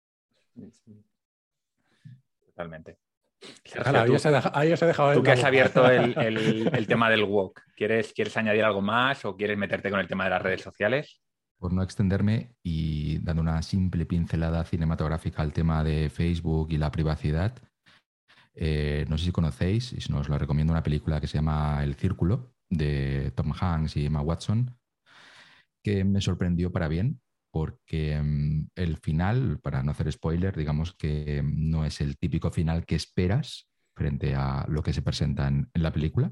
Totalmente. Ojalá, ahí, os he dejado, ahí os he dejado tú que has abierto el, el, el tema del woke, ¿quieres, ¿quieres añadir algo más o quieres meterte con el tema de las redes sociales? Por no extenderme y dando una simple pincelada cinematográfica al tema de Facebook y la privacidad, eh, no sé si conocéis, y si no os lo recomiendo, una película que se llama El Círculo, de Tom Hanks y Emma Watson, que me sorprendió para bien, porque um, el final, para no hacer spoiler, digamos que no es el típico final que esperas frente a lo que se presenta en, en la película.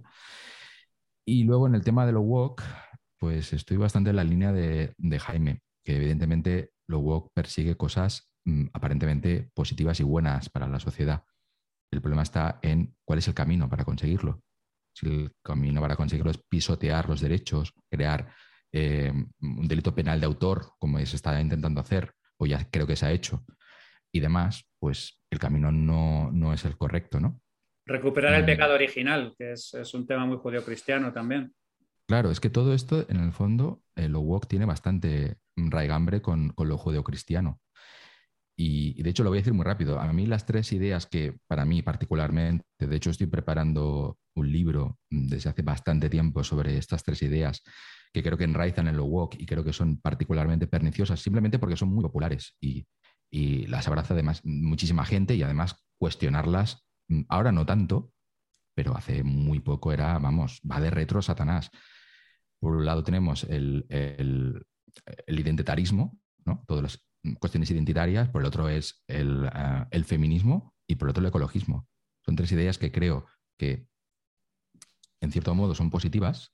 Y luego en el tema de lo woke, pues estoy bastante en la línea de, de Jaime, que evidentemente lo woke persigue cosas um, aparentemente positivas y buenas para la sociedad. El problema está en cuál es el camino para conseguirlo. Si el camino para conseguirlo es pisotear los derechos, crear eh, un delito penal de autor, como se está intentando hacer, o ya creo que se ha hecho, y demás, pues el camino no, no es el correcto, ¿no? Recuperar el pecado original, que es, es un tema muy judeocristiano también. Claro, es que todo esto, en el fondo, eh, lo woke tiene bastante raigambre con, con lo judeocristiano. Y, y de hecho lo voy a decir muy rápido. A mí las tres ideas que para mí particularmente, de hecho estoy preparando un libro desde hace bastante tiempo sobre estas tres ideas que creo que enraizan en lo woke y creo que son particularmente perniciosas simplemente porque son muy populares y, y las abraza además muchísima gente y además cuestionarlas, ahora no tanto, pero hace muy poco era, vamos, va de retro Satanás. Por un lado tenemos el, el, el identitarismo, ¿no? Todas las cuestiones identitarias, por el otro es el, uh, el feminismo y por el otro el ecologismo. Son tres ideas que creo que en cierto modo son positivas,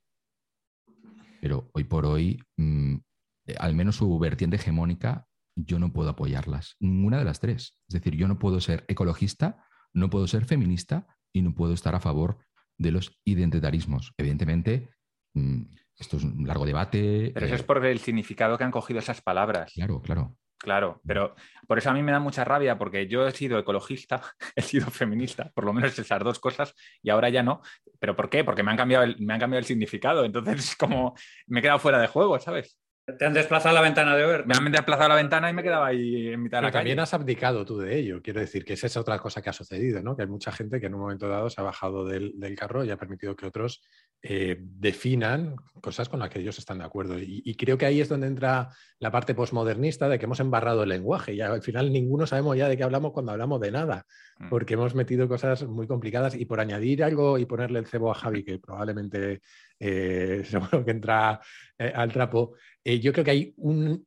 pero hoy por hoy, mmm, al menos su vertiente hegemónica, yo no puedo apoyarlas. Ninguna de las tres. Es decir, yo no puedo ser ecologista, no puedo ser feminista y no puedo estar a favor de los identitarismos. Evidentemente, mmm, esto es un largo debate. Pero eso eh... es por el significado que han cogido esas palabras. Claro, claro. Claro, pero por eso a mí me da mucha rabia, porque yo he sido ecologista, he sido feminista, por lo menos esas dos cosas, y ahora ya no. ¿Pero por qué? Porque me han cambiado el, me han cambiado el significado, entonces como me he quedado fuera de juego, ¿sabes? Te han desplazado a la ventana de ver. Me han desplazado a la ventana y me quedaba ahí en mitad de la Pero calle. También has abdicado tú de ello. Quiero decir que esa es otra cosa que ha sucedido, ¿no? Que hay mucha gente que en un momento dado se ha bajado del, del carro y ha permitido que otros eh, definan cosas con las que ellos están de acuerdo. Y, y creo que ahí es donde entra la parte posmodernista de que hemos embarrado el lenguaje. Y al final ninguno sabemos ya de qué hablamos cuando hablamos de nada, porque hemos metido cosas muy complicadas. Y por añadir algo y ponerle el cebo a Javi, que probablemente eh, seguro que entra eh, al trapo, eh, yo creo que hay un,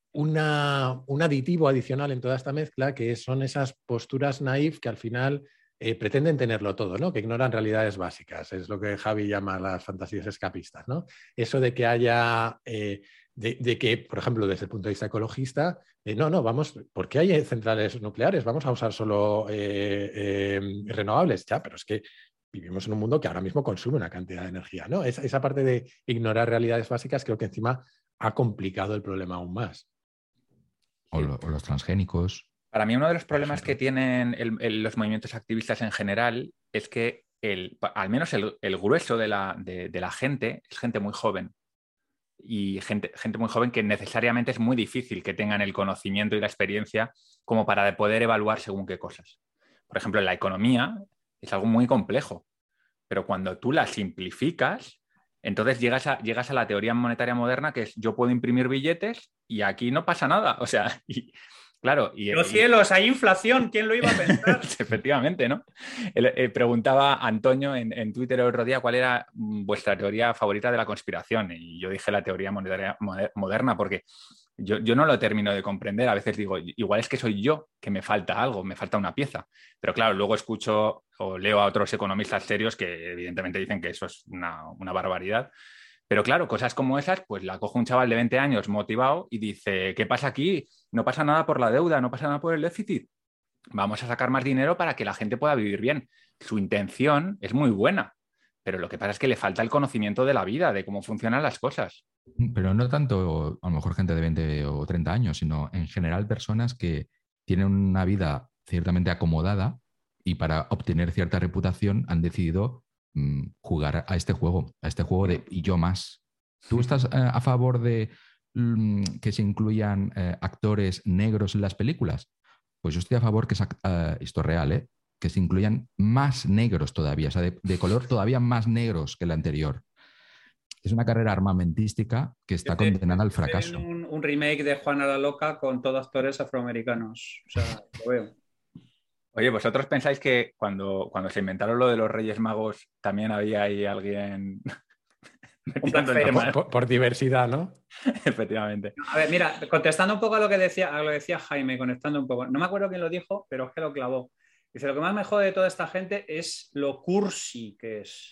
una, un aditivo adicional en toda esta mezcla, que son esas posturas naif que al final eh, pretenden tenerlo todo, ¿no? Que ignoran realidades básicas. Es lo que Javi llama las fantasías escapistas, ¿no? Eso de que haya... Eh, De, de que, por ejemplo, desde el punto de vista ecologista, eh, no, no, vamos, ¿por qué hay centrales nucleares? Vamos a usar solo eh, eh, renovables, ya, pero es que vivimos en un mundo que ahora mismo consume una cantidad de energía, ¿no? Esa, esa parte de ignorar realidades básicas creo que encima ha complicado el problema aún más. O, lo, o los transgénicos. Para mí uno de los problemas que tienen el, el, los movimientos activistas en general es que el, al menos el, el grueso de la, de, de la gente es gente muy joven. Y gente, gente muy joven que necesariamente es muy difícil que tengan el conocimiento y la experiencia como para poder evaluar según qué cosas. Por ejemplo, en la economía es algo muy complejo, pero cuando tú la simplificas, entonces llegas a, llegas a la teoría monetaria moderna, que es yo puedo imprimir billetes y aquí no pasa nada. O sea, y, claro. Y, ¡Los cielos! ¡Hay inflación! ¿Quién lo iba a pensar? Efectivamente, ¿no? El, eh, preguntaba Antonio en, en Twitter el otro día cuál era vuestra teoría favorita de la conspiración. Y yo dije la teoría monetaria moderna porque yo, yo no lo termino de comprender. A veces digo, igual es que soy yo que me falta algo, me falta una pieza. Pero claro, luego escucho o leo a otros economistas serios que evidentemente dicen que eso es una, una barbaridad. Pero claro, cosas como esas, pues la coge un chaval de veinte años motivado y dice, ¿qué pasa aquí? No pasa nada por la deuda, no pasa nada por el déficit. Vamos a sacar más dinero para que la gente pueda vivir bien. Su intención es muy buena, pero lo que pasa es que le falta el conocimiento de la vida, de cómo funcionan las cosas. Pero no tanto, a lo mejor gente de veinte o treinta años, sino en general personas que tienen una vida ciertamente acomodada y para obtener cierta reputación han decidido jugar a este juego, a este juego de y yo más. ¿Tú estás eh, a favor de mm, que se incluyan eh, actores negros en las películas? Pues yo estoy a favor que, uh, esto es real, ¿eh? Que se incluyan más negros todavía, o sea, de, de color todavía más negros que el anterior. Es una carrera armamentística que está Yo condenada al fracaso. Un, un remake de Juana la Loca con todos actores afroamericanos. O sea, lo veo. Oye, ¿vosotros pensáis que cuando, cuando se inventaron lo de los Reyes Magos también había ahí alguien... por, por, por diversidad, ¿no? Efectivamente. A ver, mira, contestando un poco a lo que decía, a lo que decía Jaime, conectando un poco. No me acuerdo quién lo dijo, pero es que lo clavó. Dice, lo que más me jode de toda esta gente es lo cursi que es.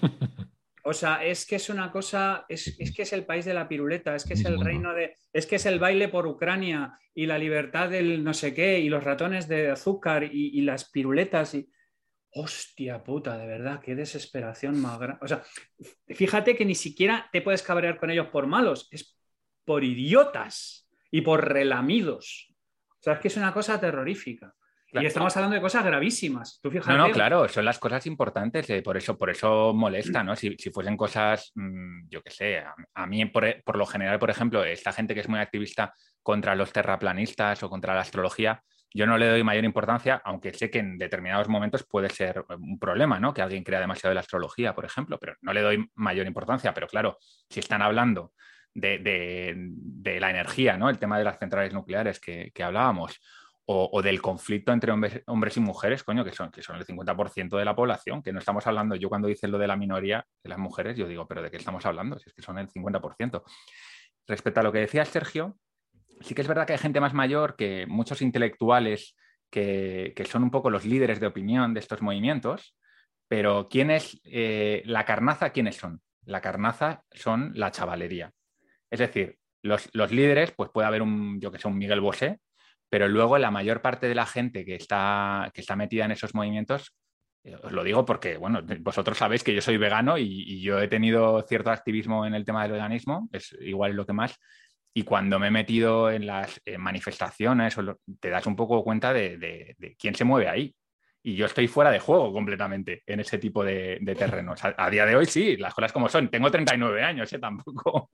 O sea, es que es una cosa, es, es que es el país de la piruleta, es que es el reino de, es que es el baile por Ucrania y la libertad del no sé qué y los ratones de azúcar y, y las piruletas y... Hostia puta, de verdad, qué desesperación más grande. O sea, fíjate que ni siquiera te puedes cabrear con ellos por malos, es por idiotas y por relamidos. O sea, es que es una cosa terrorífica. Claro. Y estamos hablando de cosas gravísimas. Tú fíjate. No, no, claro, son las cosas importantes, eh, por eso, por eso molesta, ¿no? Si, si fuesen cosas, mmm, yo qué sé, a, a mí por, por lo general, por ejemplo, esta gente que es muy activista contra los terraplanistas o contra la astrología, yo no le doy mayor importancia, aunque sé que en determinados momentos puede ser un problema, ¿no? Que alguien crea demasiado de la astrología, por ejemplo, pero no le doy mayor importancia. Pero claro, si están hablando de, de, de la energía, ¿no? El tema de las centrales nucleares que, que hablábamos, o, o del conflicto entre hombres, hombres y mujeres, coño, que son, que son el cincuenta por ciento de la población, que no estamos hablando, yo cuando dices lo de la minoría de las mujeres, yo digo, ¿pero de qué estamos hablando? Si es que son el cincuenta por ciento. Respecto a lo que decía Sergio, sí que es verdad que hay gente más mayor, que muchos intelectuales que, que son un poco los líderes de opinión de estos movimientos, pero ¿quién es eh, la carnaza? ¿Quiénes son? La carnaza son la chavalería. Es decir, los, los líderes, pues puede haber un, yo que sé, un Miguel Bosé, pero luego la mayor parte de la gente que está, que está metida en esos movimientos, eh, os lo digo porque, bueno, vosotros sabéis que yo soy vegano y, y yo he tenido cierto activismo en el tema del veganismo, es igual lo que más. Y cuando me he metido en las eh, manifestaciones, te das un poco cuenta de, de, de quién se mueve ahí. Y yo estoy fuera de juego completamente en ese tipo de, de terrenos. A, a día de hoy sí, las cosas como son. Tengo treinta y nueve años, ¿eh? Tampoco.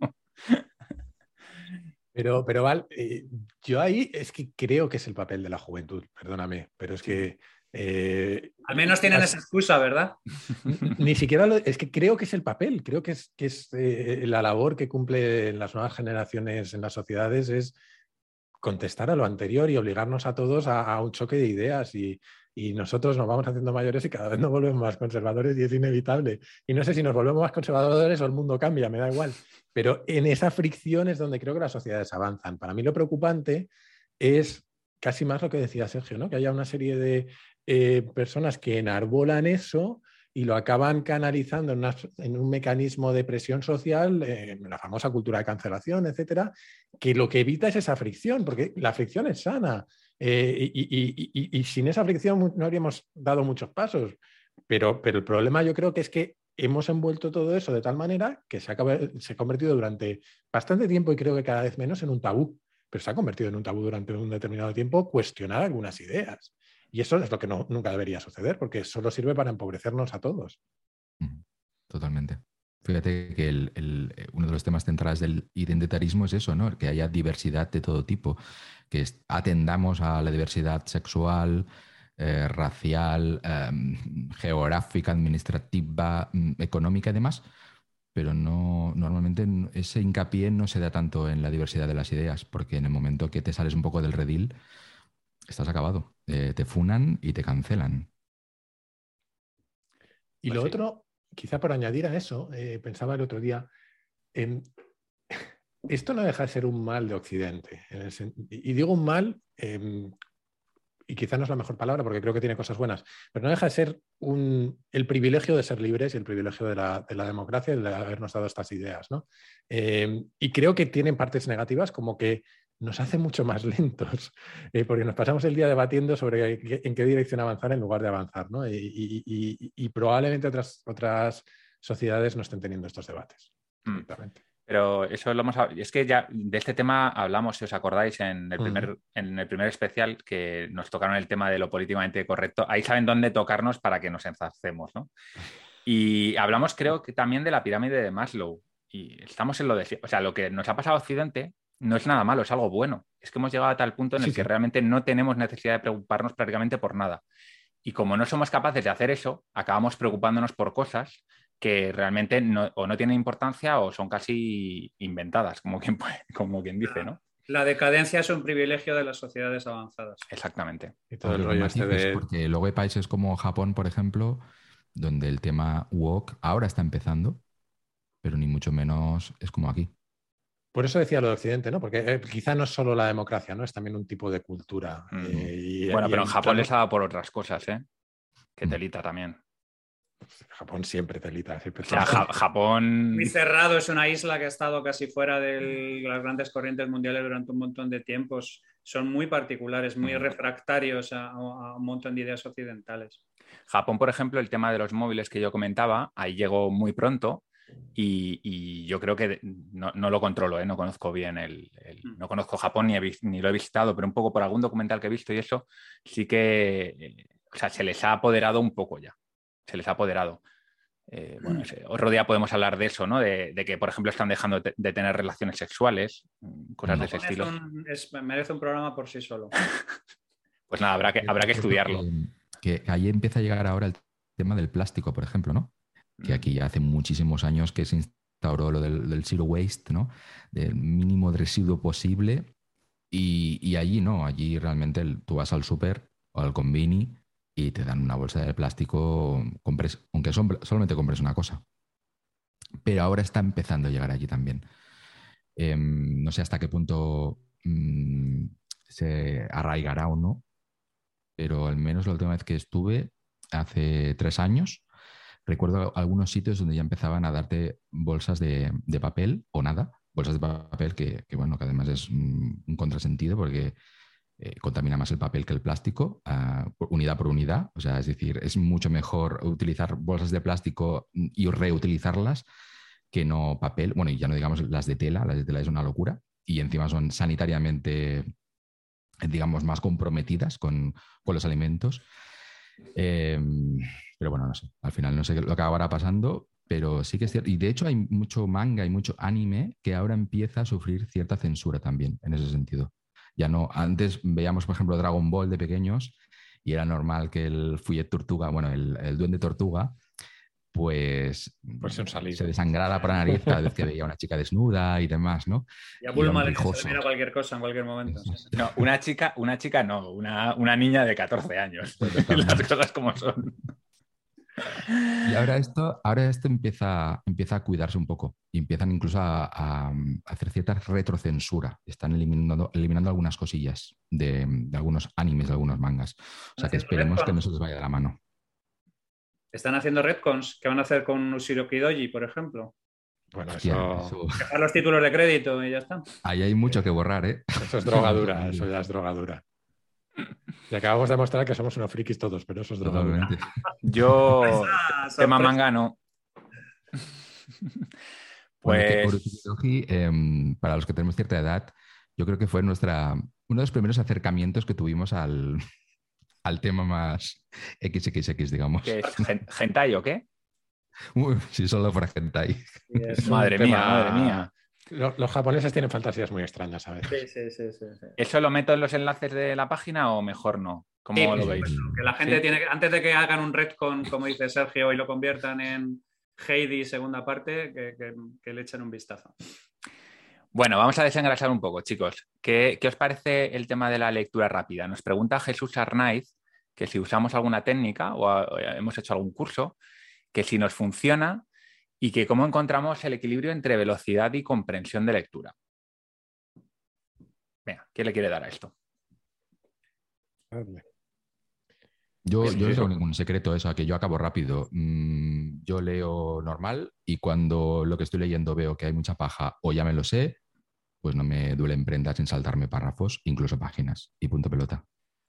Pero, pero Val, eh, yo ahí es que creo que es el papel de la juventud, perdóname, pero es que... Eh, Al menos tienen esa excusa, ¿verdad? Ni siquiera lo, es que creo que es el papel, creo que es, que es eh, la labor que cumplen las nuevas generaciones en las sociedades es contestar a lo anterior y obligarnos a todos a, a un choque de ideas y, y nosotros nos vamos haciendo mayores y cada vez nos volvemos más conservadores y es inevitable. Y no sé si nos volvemos más conservadores o el mundo cambia, me da igual. Pero en esa fricción es donde creo que las sociedades avanzan. Para mí lo preocupante es casi más lo que decía Sergio, ¿no? Que haya una serie de eh, personas que enarbolan eso y lo acaban canalizando en, una, en un mecanismo de presión social, eh, en la famosa cultura de cancelación, etcétera, que lo que evita es esa fricción, porque la fricción es sana. Eh, y, y, y, y sin esa fricción no habríamos dado muchos pasos. Pero, pero el problema yo creo que es que hemos envuelto todo eso de tal manera que se ha, se ha convertido durante bastante tiempo, y creo que cada vez menos, en un tabú. Pero se ha convertido en un tabú durante un determinado tiempo cuestionar algunas ideas. Y eso es lo que no, nunca debería suceder, porque solo sirve para empobrecernos a todos. Totalmente. Fíjate que el, el, uno de los temas centrales del identitarismo es eso, ¿no? Que haya diversidad de todo tipo, que atendamos a la diversidad sexual, eh, racial, eh, geográfica, administrativa, económica y demás, pero no, normalmente ese hincapié no se da tanto en la diversidad de las ideas, porque en el momento que te sales un poco del redil, estás acabado. Eh, te funan y te cancelan. Y pues lo sí. Otro, quizá por añadir a eso, eh, pensaba el otro día, eh, esto no deja de ser un mal de Occidente. En el y digo un mal, eh, y quizá no es la mejor palabra porque creo que tiene cosas buenas, pero no deja de ser un, el privilegio de ser libres y el privilegio de la, de la democracia y de habernos dado estas ideas, ¿no? Eh, y creo que tienen partes negativas, como que nos hace mucho más lentos, eh, porque nos pasamos el día debatiendo sobre qué, en qué dirección avanzar en lugar de avanzar, ¿no? Y, y, y, y probablemente otras, otras sociedades no estén teniendo estos debates. Mm. Pero eso lo hemos es que ya de este tema hablamos, si os acordáis, en el primer, mm. en el primer especial, que nos tocaron el tema de lo políticamente correcto. Ahí saben dónde tocarnos para que nos enzacemos, ¿no? Y hablamos, creo que también de la pirámide de Maslow. Y estamos en lo de... O sea, lo que nos ha pasado a Occidente no es nada malo, es algo bueno. Es que hemos llegado a tal punto en el sí, que sí. realmente no tenemos necesidad de preocuparnos prácticamente por nada. Y como no somos capaces de hacer eso, acabamos preocupándonos por cosas que realmente no, o no tienen importancia o son casi inventadas, como quien, puede, como quien dice, ¿no? La decadencia es un privilegio de las sociedades avanzadas. Exactamente. Y todo el rollo este de... Porque luego hay países como Japón, por ejemplo, donde el tema woke ahora está empezando, pero ni mucho menos es como aquí. Por eso decía lo de Occidente, ¿no? Porque eh, quizá no es solo la democracia, ¿no? Es también un tipo de cultura. Mm. Eh, y, bueno, y pero en Japón claro, les ha dado por otras cosas, ¿eh? Que telita también. Japón siempre telita. Siempre o sea, ja Japón... Muy cerrado, es una isla que ha estado casi fuera de las grandes corrientes mundiales durante un montón de tiempos. Son muy particulares, muy refractarios a, a un montón de ideas occidentales. Japón, por ejemplo, el tema de los móviles que yo comentaba, ahí llegó muy pronto. Y, y yo creo que no, no lo controlo, ¿eh? No conozco bien el, el no conozco Japón ni, he, ni lo he visitado, pero un poco por algún documental que he visto y eso sí que eh, o sea, se les ha apoderado un poco ya, se les ha apoderado. Eh, bueno, ese, otro día podemos hablar de eso, ¿no? De, de que, por ejemplo, están dejando de, de tener relaciones sexuales, cosas no, de ese estilo. Un, es, merece un programa por sí solo. Pues nada, habrá que, habrá que estudiarlo. Que, que ahí empieza a llegar ahora el tema del plástico, por ejemplo, ¿no? Que aquí ya hace muchísimos años que se instauró lo del, del zero waste, ¿no? Del mínimo de residuo posible. Y, y allí no, allí realmente el, tú vas al súper o al convini y te dan una bolsa de plástico, compres, aunque son, solamente compres una cosa. Pero ahora está empezando a llegar allí también. Eh, no sé hasta qué punto mmm, se arraigará o no, pero al menos la última vez que estuve, hace tres años, recuerdo algunos sitios donde ya empezaban a darte bolsas de, de papel o nada, bolsas de papel que, que, bueno, que además es un, un contrasentido porque eh, contamina más el papel que el plástico, uh, unidad por unidad. O sea, es decir, es mucho mejor utilizar bolsas de plástico y reutilizarlas que no papel. Bueno, y ya no digamos las de tela, las de tela es una locura y encima son sanitariamente, digamos, más comprometidas con, con los alimentos. Eh, pero bueno, no sé, al final no sé lo que acabará pasando, pero sí que es cierto. Y de hecho hay mucho manga y mucho anime que ahora empieza a sufrir cierta censura también en ese sentido. Ya no, antes veíamos, por ejemplo, Dragon Ball de pequeños y era normal que el Fuyet Tortuga, bueno, el, el Duende Tortuga, pues, pues se desangrara por la nariz cada vez que veía a una chica desnuda y demás, ¿no? Y a Bulma le se mira cualquier cosa en cualquier momento. ¿Sí? No, una chica, una chica no, una, una niña de catorce años. Las cosas como son. Y ahora esto, ahora esto empieza, empieza a cuidarse un poco y empiezan incluso a, a- a hacer cierta retrocensura. Están eliminando, eliminando algunas cosillas de, de algunos animes, de algunos mangas. O sea que Haciendo esperemos que no retcons. se les vaya de la mano. Están haciendo retcons. ¿Qué van a hacer con Ushiro Kidoji, por ejemplo? Bueno, Hostia, eso, eso- Dejar los títulos de crédito y ya está. ahí hay mucho que borrar, ¿eh? eso es drogadura, eso ya es drogadura. Y acabamos de mostrar que somos unos frikis todos, pero eso es drogadura. Totalmente. Yo, Ah, tema sorpresa. manga no. Bueno, es que Pues Urushi Doji, em, para los que tenemos cierta edad, yo creo que fue nuestra, uno de los primeros acercamientos que tuvimos al, al tema más equis equis equis, digamos. ¿qué es? ¿Gen- ¿Hentai o qué? Uy, si solo fuera hentai. Y es un Madre tema- mía, madre mía. Lo- Los japoneses tienen fantasías muy extrañas, ¿sabes? Sí, sí, sí, sí, sí. ¿Eso lo meto en los enlaces de la página o mejor no? ¿Cómo Sí, lo por veis? supuesto, que la gente Sí. tiene que, antes de que hagan un retcon, como dice Sergio, y lo conviertan en Heidi segunda parte, que, que- que le echen un vistazo. Bueno, vamos a desengrasar un poco, chicos. ¿Qué, qué os parece el tema de la lectura rápida? Nos pregunta Jesús Arnaiz que si usamos alguna técnica o, a- o hemos hecho algún curso, que si nos funciona y que cómo encontramos el equilibrio entre velocidad y comprensión de lectura. Venga, ¿quién le quiere dar a esto? Yo, Sí, yo no eso. tengo ningún secreto eso, a que yo acabo rápido. Mm, yo leo normal y cuando lo que estoy leyendo veo que hay mucha paja o ya me lo sé, pues no me duelen prendas en saltarme párrafos, incluso páginas y punto pelota.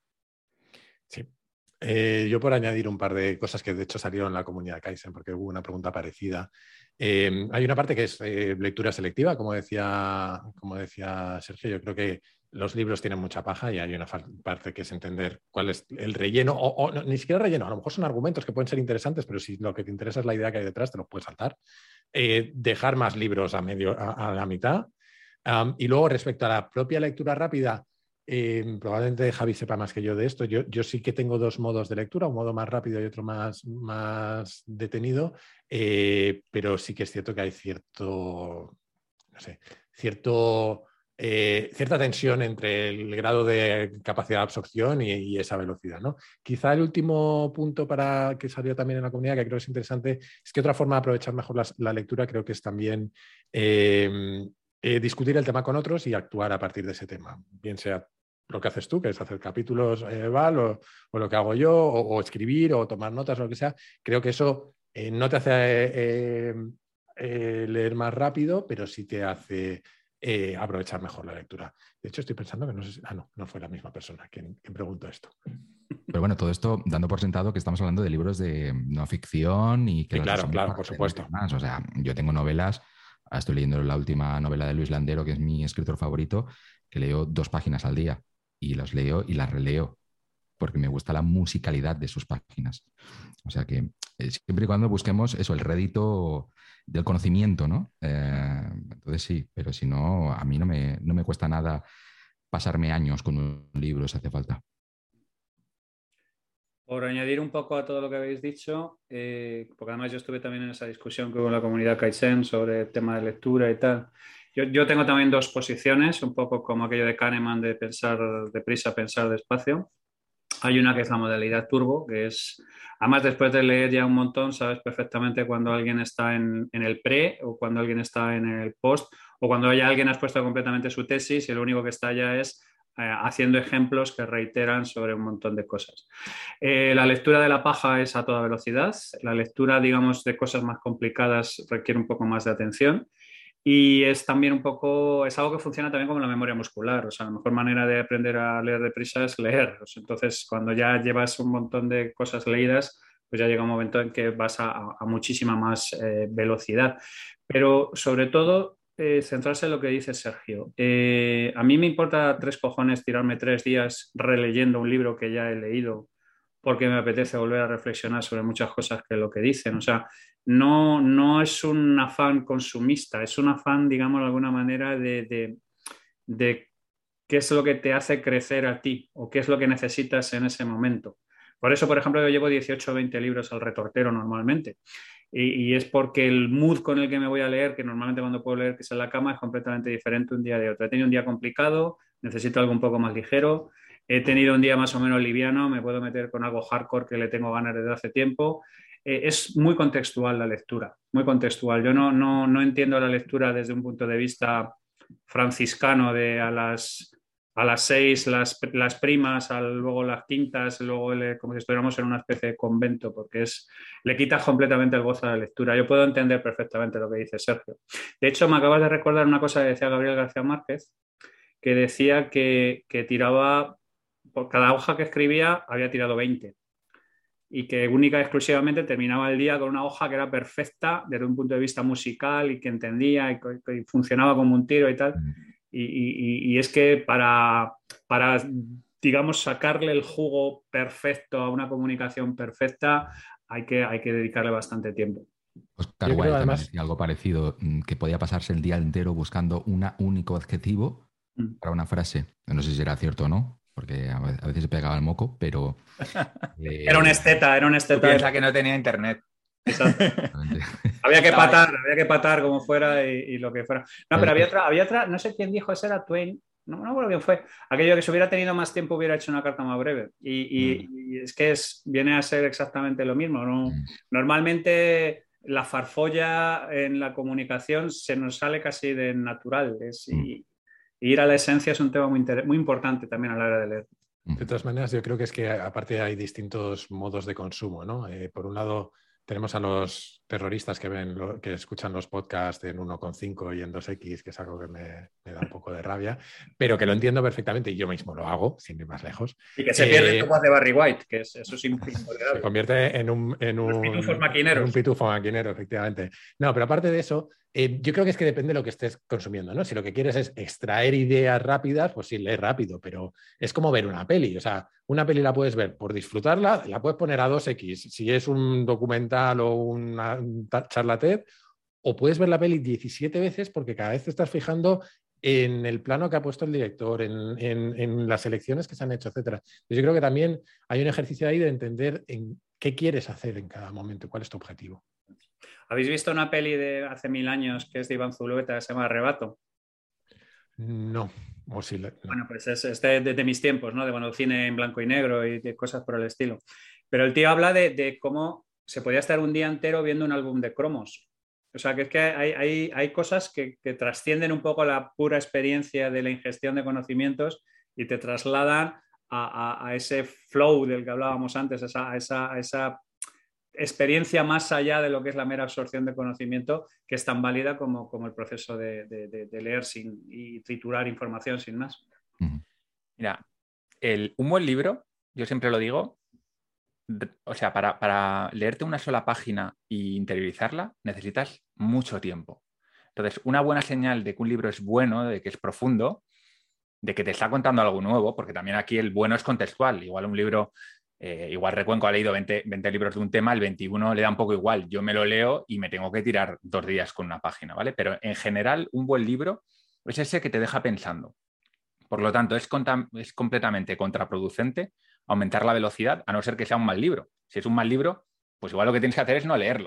Sí. Eh, yo por añadir un par de cosas que de hecho salieron en la comunidad Kaizen, porque hubo una pregunta parecida. Eh, hay una parte que es eh, lectura selectiva, como decía, como decía Sergio. Yo creo que los libros tienen mucha paja y hay una parte que es entender cuál es el relleno, o, o no, ni siquiera relleno, a lo mejor son argumentos que pueden ser interesantes, pero si lo que te interesa es la idea que hay detrás, te los puedes saltar. Eh, dejar más libros a, medio, a, a la mitad. Um, y luego respecto a la propia lectura rápida, Eh, probablemente Javi sepa más que yo de esto. Yo, yo sí que tengo dos modos de lectura, un modo más rápido y otro más, más detenido, eh, pero sí que es cierto que hay cierto, no sé, cierto, eh, cierta tensión entre el grado de capacidad de absorción y, y esa velocidad, ¿no? Quizá el último punto para que salió también en la comunidad, que creo que es interesante, es que otra forma de aprovechar mejor la, la lectura creo que es también eh, eh, discutir el tema con otros y actuar a partir de ese tema, bien sea lo que haces tú, que es hacer capítulos, eh, Val, o, o lo que hago yo, o, o escribir, o tomar notas, o lo que sea. Creo que eso eh, no te hace eh, eh, leer más rápido, pero sí te hace eh, aprovechar mejor la lectura. De hecho, estoy pensando que no sé si... Ah, no, no fue la misma persona quien, quien preguntó esto. Pero bueno, todo esto dando por sentado que estamos hablando de libros de no ficción y que Sí, los claro, usamos claro, para por aprender supuesto. más. O sea, yo tengo novelas, ahora estoy leyendo la última novela de Luis Landero, que es mi escritor favorito, que leo dos páginas al día y los leo y las releo porque me gusta la musicalidad de sus páginas. O sea que eh, siempre y cuando busquemos eso, el rédito del conocimiento, ¿no? Eh, entonces sí, pero si no, a mí no me, no me cuesta nada pasarme años con un libro si hace falta. Por añadir un poco a todo lo que habéis dicho, eh, porque además yo estuve también en esa discusión que hubo en la comunidad Kaizen sobre el tema de lectura y tal. Yo, yo tengo también dos posiciones, un poco como aquello de Kahneman de pensar deprisa, pensar despacio. Hay una que es la modalidad turbo, que es, además después de leer ya un montón, sabes perfectamente cuando alguien está en, en el pre o cuando alguien está en el post o cuando ya alguien ha expuesto completamente su tesis y lo único que está ya es eh, haciendo ejemplos que reiteran sobre un montón de cosas. Eh, la lectura de la paja es a toda velocidad. La lectura, digamos, de cosas más complicadas requiere un poco más de atención. Y es también un poco, es algo que funciona también como la memoria muscular. O sea, la mejor manera de aprender a leer deprisa es leer. O sea, entonces, cuando ya llevas un montón de cosas leídas, pues ya llega un momento en que vas a, a muchísima más eh, velocidad. Pero sobre todo, eh, centrarse en lo que dice Sergio. Eh, a mí me importa tres cojones tirarme tres días releyendo un libro que ya he leído porque me apetece volver a reflexionar sobre muchas cosas que lo que dicen. O sea, no, no es un afán consumista, es un afán, digamos, de alguna manera de, de, de qué es lo que te hace crecer a ti o qué es lo que necesitas en ese momento. Por eso, por ejemplo, yo llevo dieciocho o veinte libros al retortero normalmente. Y, y es porque el mood con el que me voy a leer, que normalmente cuando puedo leer que es en la cama, es completamente diferente un día de otro. He tenido un día complicado, necesito algo un poco más ligero. He tenido un día más o menos liviano, me puedo meter con algo hardcore que le tengo ganas desde hace tiempo. eh, es muy contextual la lectura, muy contextual. Yo no, no, no entiendo la lectura desde un punto de vista franciscano de a las, a las seis las, las primas, a luego las quintas, luego le, como si estuviéramos en una especie de convento, porque es, le quitas completamente el gozo a la lectura. Yo puedo entender perfectamente lo que dice Sergio. De hecho, me acabas de recordar una cosa que decía Gabriel García Márquez, que decía que, que tiraba, por cada hoja que escribía había tirado veinte. Y que única y exclusivamente terminaba el día con una hoja que era perfecta desde un punto de vista musical y que entendía y, y funcionaba como un tiro y tal. Y, y, y es que para, para, digamos, sacarle el jugo perfecto a una comunicación perfecta hay que, hay que dedicarle bastante tiempo. Oscar Wilde también además decía algo parecido, que podía pasarse el día entero buscando un único adjetivo mm. para una frase. No sé si era cierto o no, porque a veces se pegaba el moco, pero... Eh... Era un esteta, era un esteta. Piensa que no tenía internet. había que patar, había que patar como fuera y, y lo que fuera. No, pero había otra, había otra, no sé quién dijo, ese era Twain, no me acuerdo quién fue, aquello que si hubiera tenido más tiempo hubiera hecho una carta más breve. Y, y, mm. y es que es, viene a ser exactamente lo mismo, ¿no? Mm. Normalmente la farfolla en la comunicación se nos sale casi de natural. Es, mm. y, y ir a la esencia es un tema muy, muy importante también a la hora de leer. De todas maneras, yo creo que es que aparte hay distintos modos de consumo, ¿no? Eh, por un lado, tenemos a los terroristas que ven, lo, que escuchan los podcasts en uno coma cinco y en dos equis, que es algo que me, me da un poco de rabia, pero que lo entiendo perfectamente y yo mismo lo hago, sin ir más lejos. Y que se pierde eh, como de Barry White, que es, eso es imposible. Se convierte en un, en un, pitufos maquineros. En un pitufo maquinero, efectivamente. No, pero aparte de eso, eh, yo creo que es que depende de lo que estés consumiendo, ¿no? Si lo que quieres es extraer ideas rápidas, pues sí, lee rápido, pero es como ver una peli. O sea, una peli la puedes ver por disfrutarla, la puedes poner a dos equis, si es un documental o una charla TED, o puedes ver la peli diecisiete veces porque cada vez te estás fijando en el plano que ha puesto el director, en, en, en las elecciones que se han hecho, etcétera. Yo creo que también hay un ejercicio ahí de entender en qué quieres hacer en cada momento, cuál es tu objetivo. ¿Habéis visto una peli de hace mil años que es de Iván Zulueta, que se llama Arrebato? No. O si le, no. Bueno, pues es, es de, de, de mis tiempos, ¿no? De bueno, cine en blanco y negro y de cosas por el estilo. Pero el tío habla de, de cómo se podía estar un día entero viendo un álbum de cromos. O sea, que es que hay, hay, hay cosas que, que trascienden un poco la pura experiencia de la ingestión de conocimientos y te trasladan a, a, a ese flow del que hablábamos antes, a esa, a esa, a esa experiencia más allá de lo que es la mera absorción de conocimiento, que es tan válida como, como el proceso de, de, de, de leer sin, y triturar información sin más. Mira, el, un buen libro, yo siempre lo digo, o sea, para, para leerte una sola página e interiorizarla necesitas mucho tiempo. Entonces, una buena señal de que un libro es bueno, de que es profundo, de que te está contando algo nuevo, porque también aquí el bueno es contextual. Igual un libro, eh, igual Recuenco ha leído veinte, veinte libros de un tema, el veintiuno le da un poco igual. Yo me lo leo y me tengo que tirar dos días con una página, ¿vale? Pero en general, un buen libro es ese que te deja pensando. Por lo tanto, es, contra, es completamente contraproducente aumentar la velocidad, a no ser que sea un mal libro. Si es un mal libro, pues igual lo que tienes que hacer es no leerlo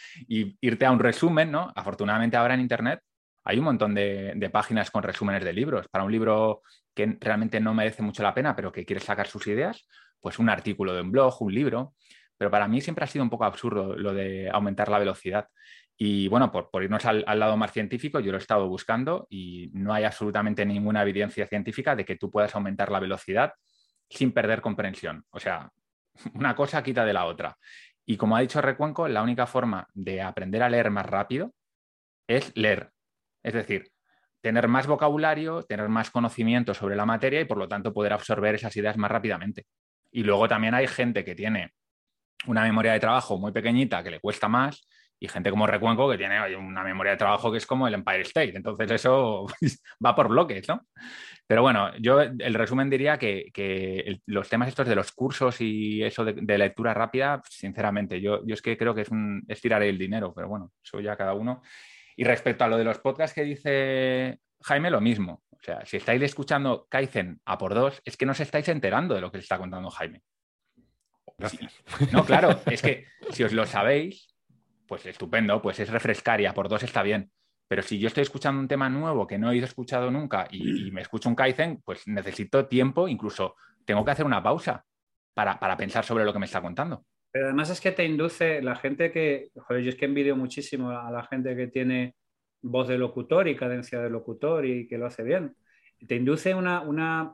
y irte a un resumen, ¿no? Afortunadamente ahora en Internet hay un montón de, de páginas con resúmenes de libros. Para un libro que realmente no merece mucho la pena, pero que quieres sacar sus ideas, pues un artículo de un blog, un libro. Pero para mí siempre ha sido un poco absurdo lo de aumentar la velocidad. Y bueno, por, por irnos al, al lado más científico, yo lo he estado buscando y no hay absolutamente ninguna evidencia científica de que tú puedas aumentar la velocidad sin perder comprensión. O sea, una cosa quita de la otra. Y como ha dicho Recuenco, la única forma de aprender a leer más rápido es leer. Es decir, tener más vocabulario, tener más conocimiento sobre la materia y por lo tanto poder absorber esas ideas más rápidamente. Y luego también hay gente que tiene una memoria de trabajo muy pequeñita que le cuesta más y gente como Recuenco que tiene una memoria de trabajo que es como el Empire State. Entonces eso va por bloques, ¿no? Pero bueno, yo el resumen diría que, que el, los temas estos de los cursos y eso de, de lectura rápida, sinceramente, yo, yo es que creo que es, un, es tirar el dinero, pero bueno, eso ya cada uno. Y respecto a lo de los podcasts que dice Jaime, lo mismo. O sea, si estáis escuchando Kaizen a por dos, es que no os estáis enterando de lo que le está contando Jaime. Gracias. Sí. No, claro, es que si os lo sabéis, pues estupendo, pues es refrescar y a por dos está bien. Pero si yo estoy escuchando un tema nuevo que no he escuchado nunca y, y me escucho un Kaizen, pues necesito tiempo, incluso tengo que hacer una pausa para, para pensar sobre lo que me está contando. Pero además es que te induce la gente que, joder, yo es que envidio muchísimo a la gente que tiene voz de locutor y cadencia de locutor y que lo hace bien. Te induce una, una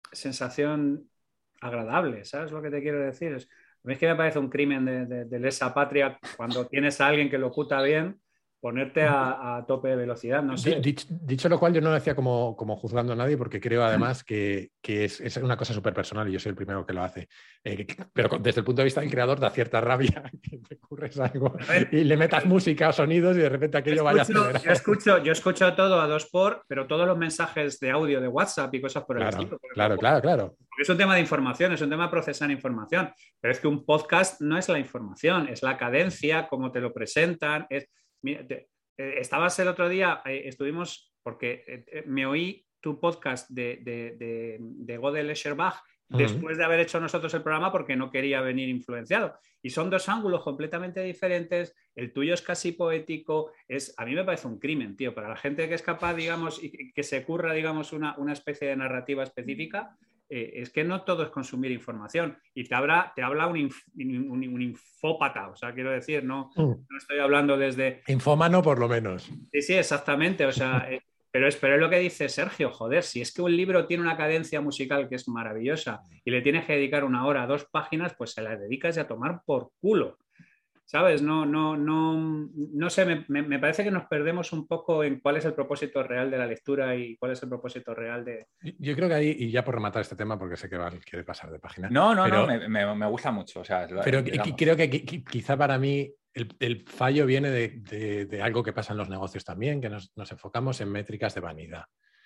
sensación agradable, ¿sabes lo que te quiero decir? Es, a mí es que me parece un crimen de, de, de lesa patria cuando tienes a alguien que locuta bien, ponerte a, a tope de velocidad, no sé. Dicho, dicho lo cual, yo no lo decía como, como juzgando a nadie, porque creo además que, que es, es una cosa súper personal y yo soy el primero que lo hace. Eh, pero desde el punto de vista del creador da cierta rabia que te ocurres algo y le metas música o sonidos y de repente aquello vaya acelerado. Yo escucho, yo escucho todo a dos por, pero todos los mensajes de audio de WhatsApp y cosas por el Claro, estilo. claro, claro, claro. Porque es un tema de información, es un tema de procesar información. Pero es que un podcast no es la información, es la cadencia, cómo te lo presentan. Es, mira, te, eh, estabas el otro día, eh, estuvimos, porque eh, me oí tu podcast de, de, de, de Gödel Escherbach después de haber hecho nosotros el programa porque no quería venir influenciado. Y son dos ángulos completamente diferentes. El tuyo es casi poético. Es, a mí me parece un crimen, tío. Para la gente que es capaz, digamos, y que se curra, digamos, una, una especie de narrativa específica, eh, es que no todo es consumir información. Y te habla, te habla un, inf, un, un infópata. O sea, quiero decir, no, mm. no estoy hablando desde... Infómano, por lo menos. Sí, sí, exactamente. O sea... Eh, Pero es, pero es lo que dice Sergio, joder, si es que un libro tiene una cadencia musical que es maravillosa y le tienes que dedicar una hora, dos páginas, pues se la dedicas a tomar por culo. ¿Sabes? No, no, no, no sé, me, me parece que nos perdemos un poco en cuál es el propósito real de la lectura y cuál es el propósito real de... Yo creo que ahí, y ya por rematar este tema, porque sé que Val quiere pasar de página. No, no, pero, no, me, me, me gusta mucho. O sea, pero digamos. creo que quizá para mí el, el fallo viene de, de, de algo que pasa en los negocios también, que nos, nos enfocamos en métricas de vanidad.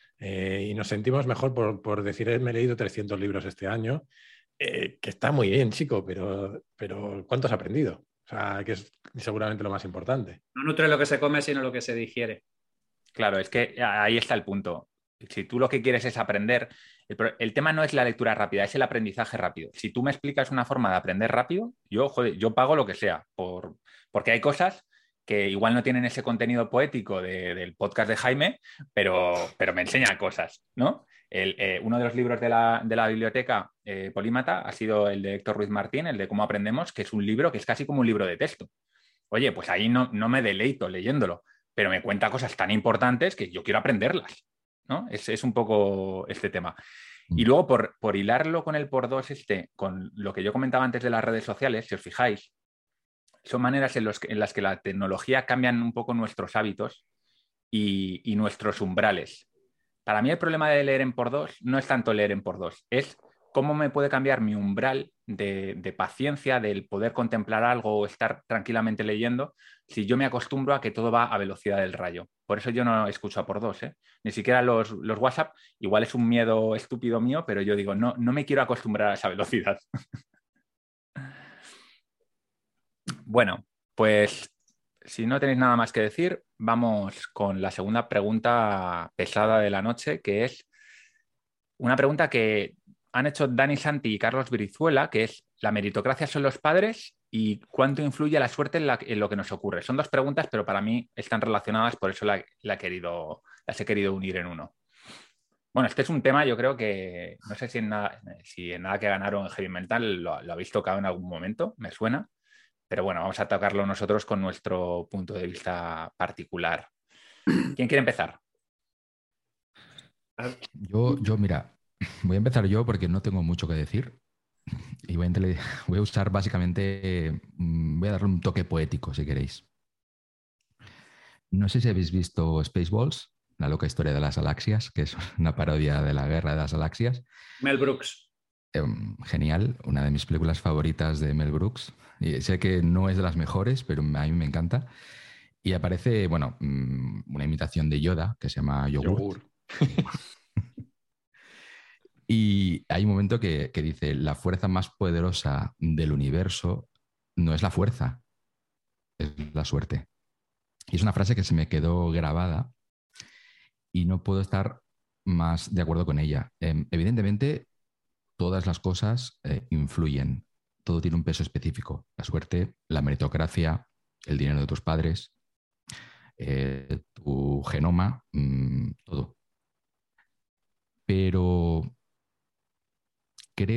Eh, y nos sentimos mejor por, por decir, me he leído trescientos libros este año, eh, que está muy bien, chico, pero, pero ¿cuánto has aprendido? O sea, que es seguramente lo más importante. No nutre lo que se come, sino lo que se digiere. Claro, es que ahí está el punto. Si tú lo que quieres es aprender, el, el tema no es la lectura rápida, es el aprendizaje rápido. Si tú me explicas una forma de aprender rápido, yo, joder, yo pago lo que sea, por, porque hay cosas que igual no tienen ese contenido poético de, del podcast de Jaime, pero, pero me enseñan cosas, ¿no? El, eh, uno de los libros de la, de la biblioteca eh, Polímata ha sido el de Héctor Ruiz Martín, el de Cómo aprendemos, que es un libro que es casi como un libro de texto. Oye, pues ahí no, no me deleito leyéndolo, pero me cuenta cosas tan importantes que yo quiero aprenderlas, ¿no? Es, es un poco este tema. Y luego, por, por hilarlo con el por dos este, con lo que yo comentaba antes de las redes sociales, si os fijáis, son maneras en, los que, en las que la tecnología cambian un poco nuestros hábitos y, y nuestros umbrales. Para mí el problema de leer en por dos no es tanto leer en por dos, es cómo me puede cambiar mi umbral de, de paciencia, del poder contemplar algo o estar tranquilamente leyendo, si yo me acostumbro a que todo va a velocidad del rayo. Por eso yo no escucho a por dos, ¿eh? Ni siquiera los, los WhatsApp, igual es un miedo estúpido mío, pero yo digo, no, no me quiero acostumbrar a esa velocidad. Bueno, pues si no tenéis nada más que decir, vamos con la segunda pregunta pesada de la noche, que es una pregunta que han hecho Dani Santi y Carlos Brizuela, que es: ¿la meritocracia son los padres y cuánto influye la suerte en, la, en lo que nos ocurre? Son dos preguntas, pero para mí están relacionadas, por eso la, la he querido, las he querido unir en uno. Bueno, este es un tema, yo creo que, no sé si en nada, si en nada que ganaron en Heavy Mental lo, lo habéis tocado en algún momento, me suena. Pero bueno, vamos a tocarlo nosotros con nuestro punto de vista particular. ¿Quién quiere empezar? Yo, yo, mira, voy a empezar yo porque no tengo mucho que decir. Y voy a, voy a usar básicamente, voy a darle un toque poético, si queréis. No sé si habéis visto Spaceballs, la loca historia de las galaxias, que es una parodia de la guerra de las galaxias. Mel Brooks. Genial, una de mis películas favoritas de Mel Brooks. Y sé que no es de las mejores, pero a mí me encanta. Y aparece, bueno, una imitación de Yoda que se llama Yogurt. Yogur. Y hay un momento que, que dice: la fuerza más poderosa del universo no es la fuerza, es la suerte. Y es una frase que se me quedó grabada y no puedo estar más de acuerdo con ella. Eh, evidentemente, todas las cosas eh, influyen. Todo tiene un peso específico. La suerte, la meritocracia, el dinero de tus padres, eh, tu genoma, mmm, todo. Pero creo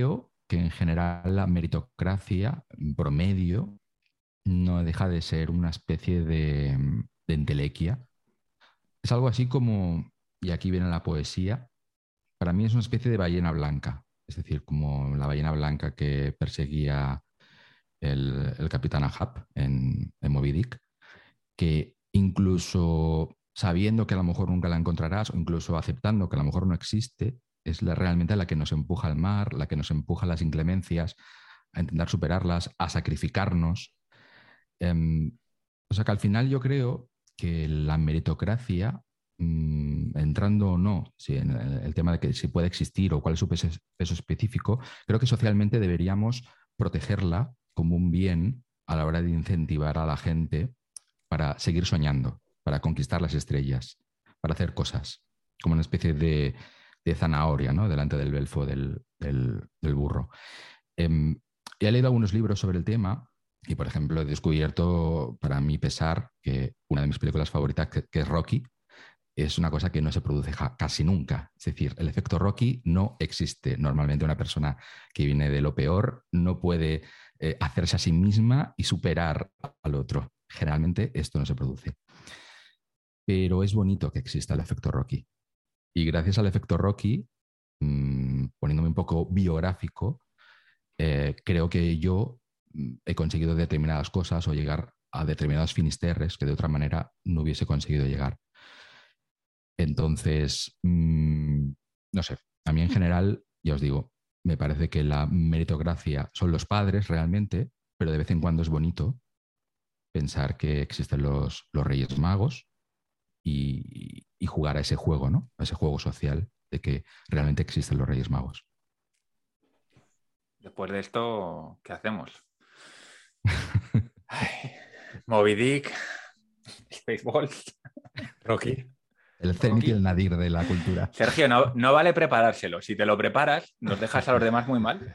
que en general la meritocracia en promedio no deja de ser una especie de, de entelequia. Es algo así como, y aquí viene la poesía, para mí es una especie de ballena blanca, es decir, como la ballena blanca que perseguía el, el capitán Ahab en, en Moby Dick, que incluso sabiendo que a lo mejor nunca la encontrarás o incluso aceptando que a lo mejor no existe, es la, realmente la que nos empuja al mar, la que nos empuja a las inclemencias, a intentar superarlas, a sacrificarnos. Eh, o sea que al final yo creo que la meritocracia, mmm, entrando o no si en el, el tema de que si puede existir o cuál es su peso, peso específico, creo que socialmente deberíamos protegerla como un bien a la hora de incentivar a la gente para seguir soñando, para conquistar las estrellas, para hacer cosas, como una especie de, de zanahoria, ¿no? Delante del belfo del, del, del burro. Eh, he leído algunos libros sobre el tema y, por ejemplo, he descubierto, para mi pesar, que una de mis películas favoritas, que, que es Rocky, es una cosa que no se produce casi nunca. Es decir, el efecto Rocky no existe. Normalmente una persona que viene de lo peor no puede eh, hacerse a sí misma y superar al otro. Generalmente esto no se produce. Pero es bonito que exista el efecto Rocky. Y gracias al efecto Rocky, mmm, poniéndome un poco biográfico, eh, creo que yo he conseguido determinadas cosas o llegar a determinados finisterres que de otra manera no hubiese conseguido llegar. Entonces, mmm, no sé, a mí en general, ya os digo, me parece que la meritocracia son los padres realmente, pero de vez en cuando es bonito pensar que existen los, los Reyes Magos y, y jugar a ese juego, ¿no? A ese juego social de que realmente existen los Reyes Magos. Después de esto, ¿qué hacemos? Ay, Moby Dick, Spaceballs, Rocky. El Zenit y el Nadir de la cultura. Sergio, no, no vale preparárselo. Si te lo preparas, nos dejas a los demás muy mal.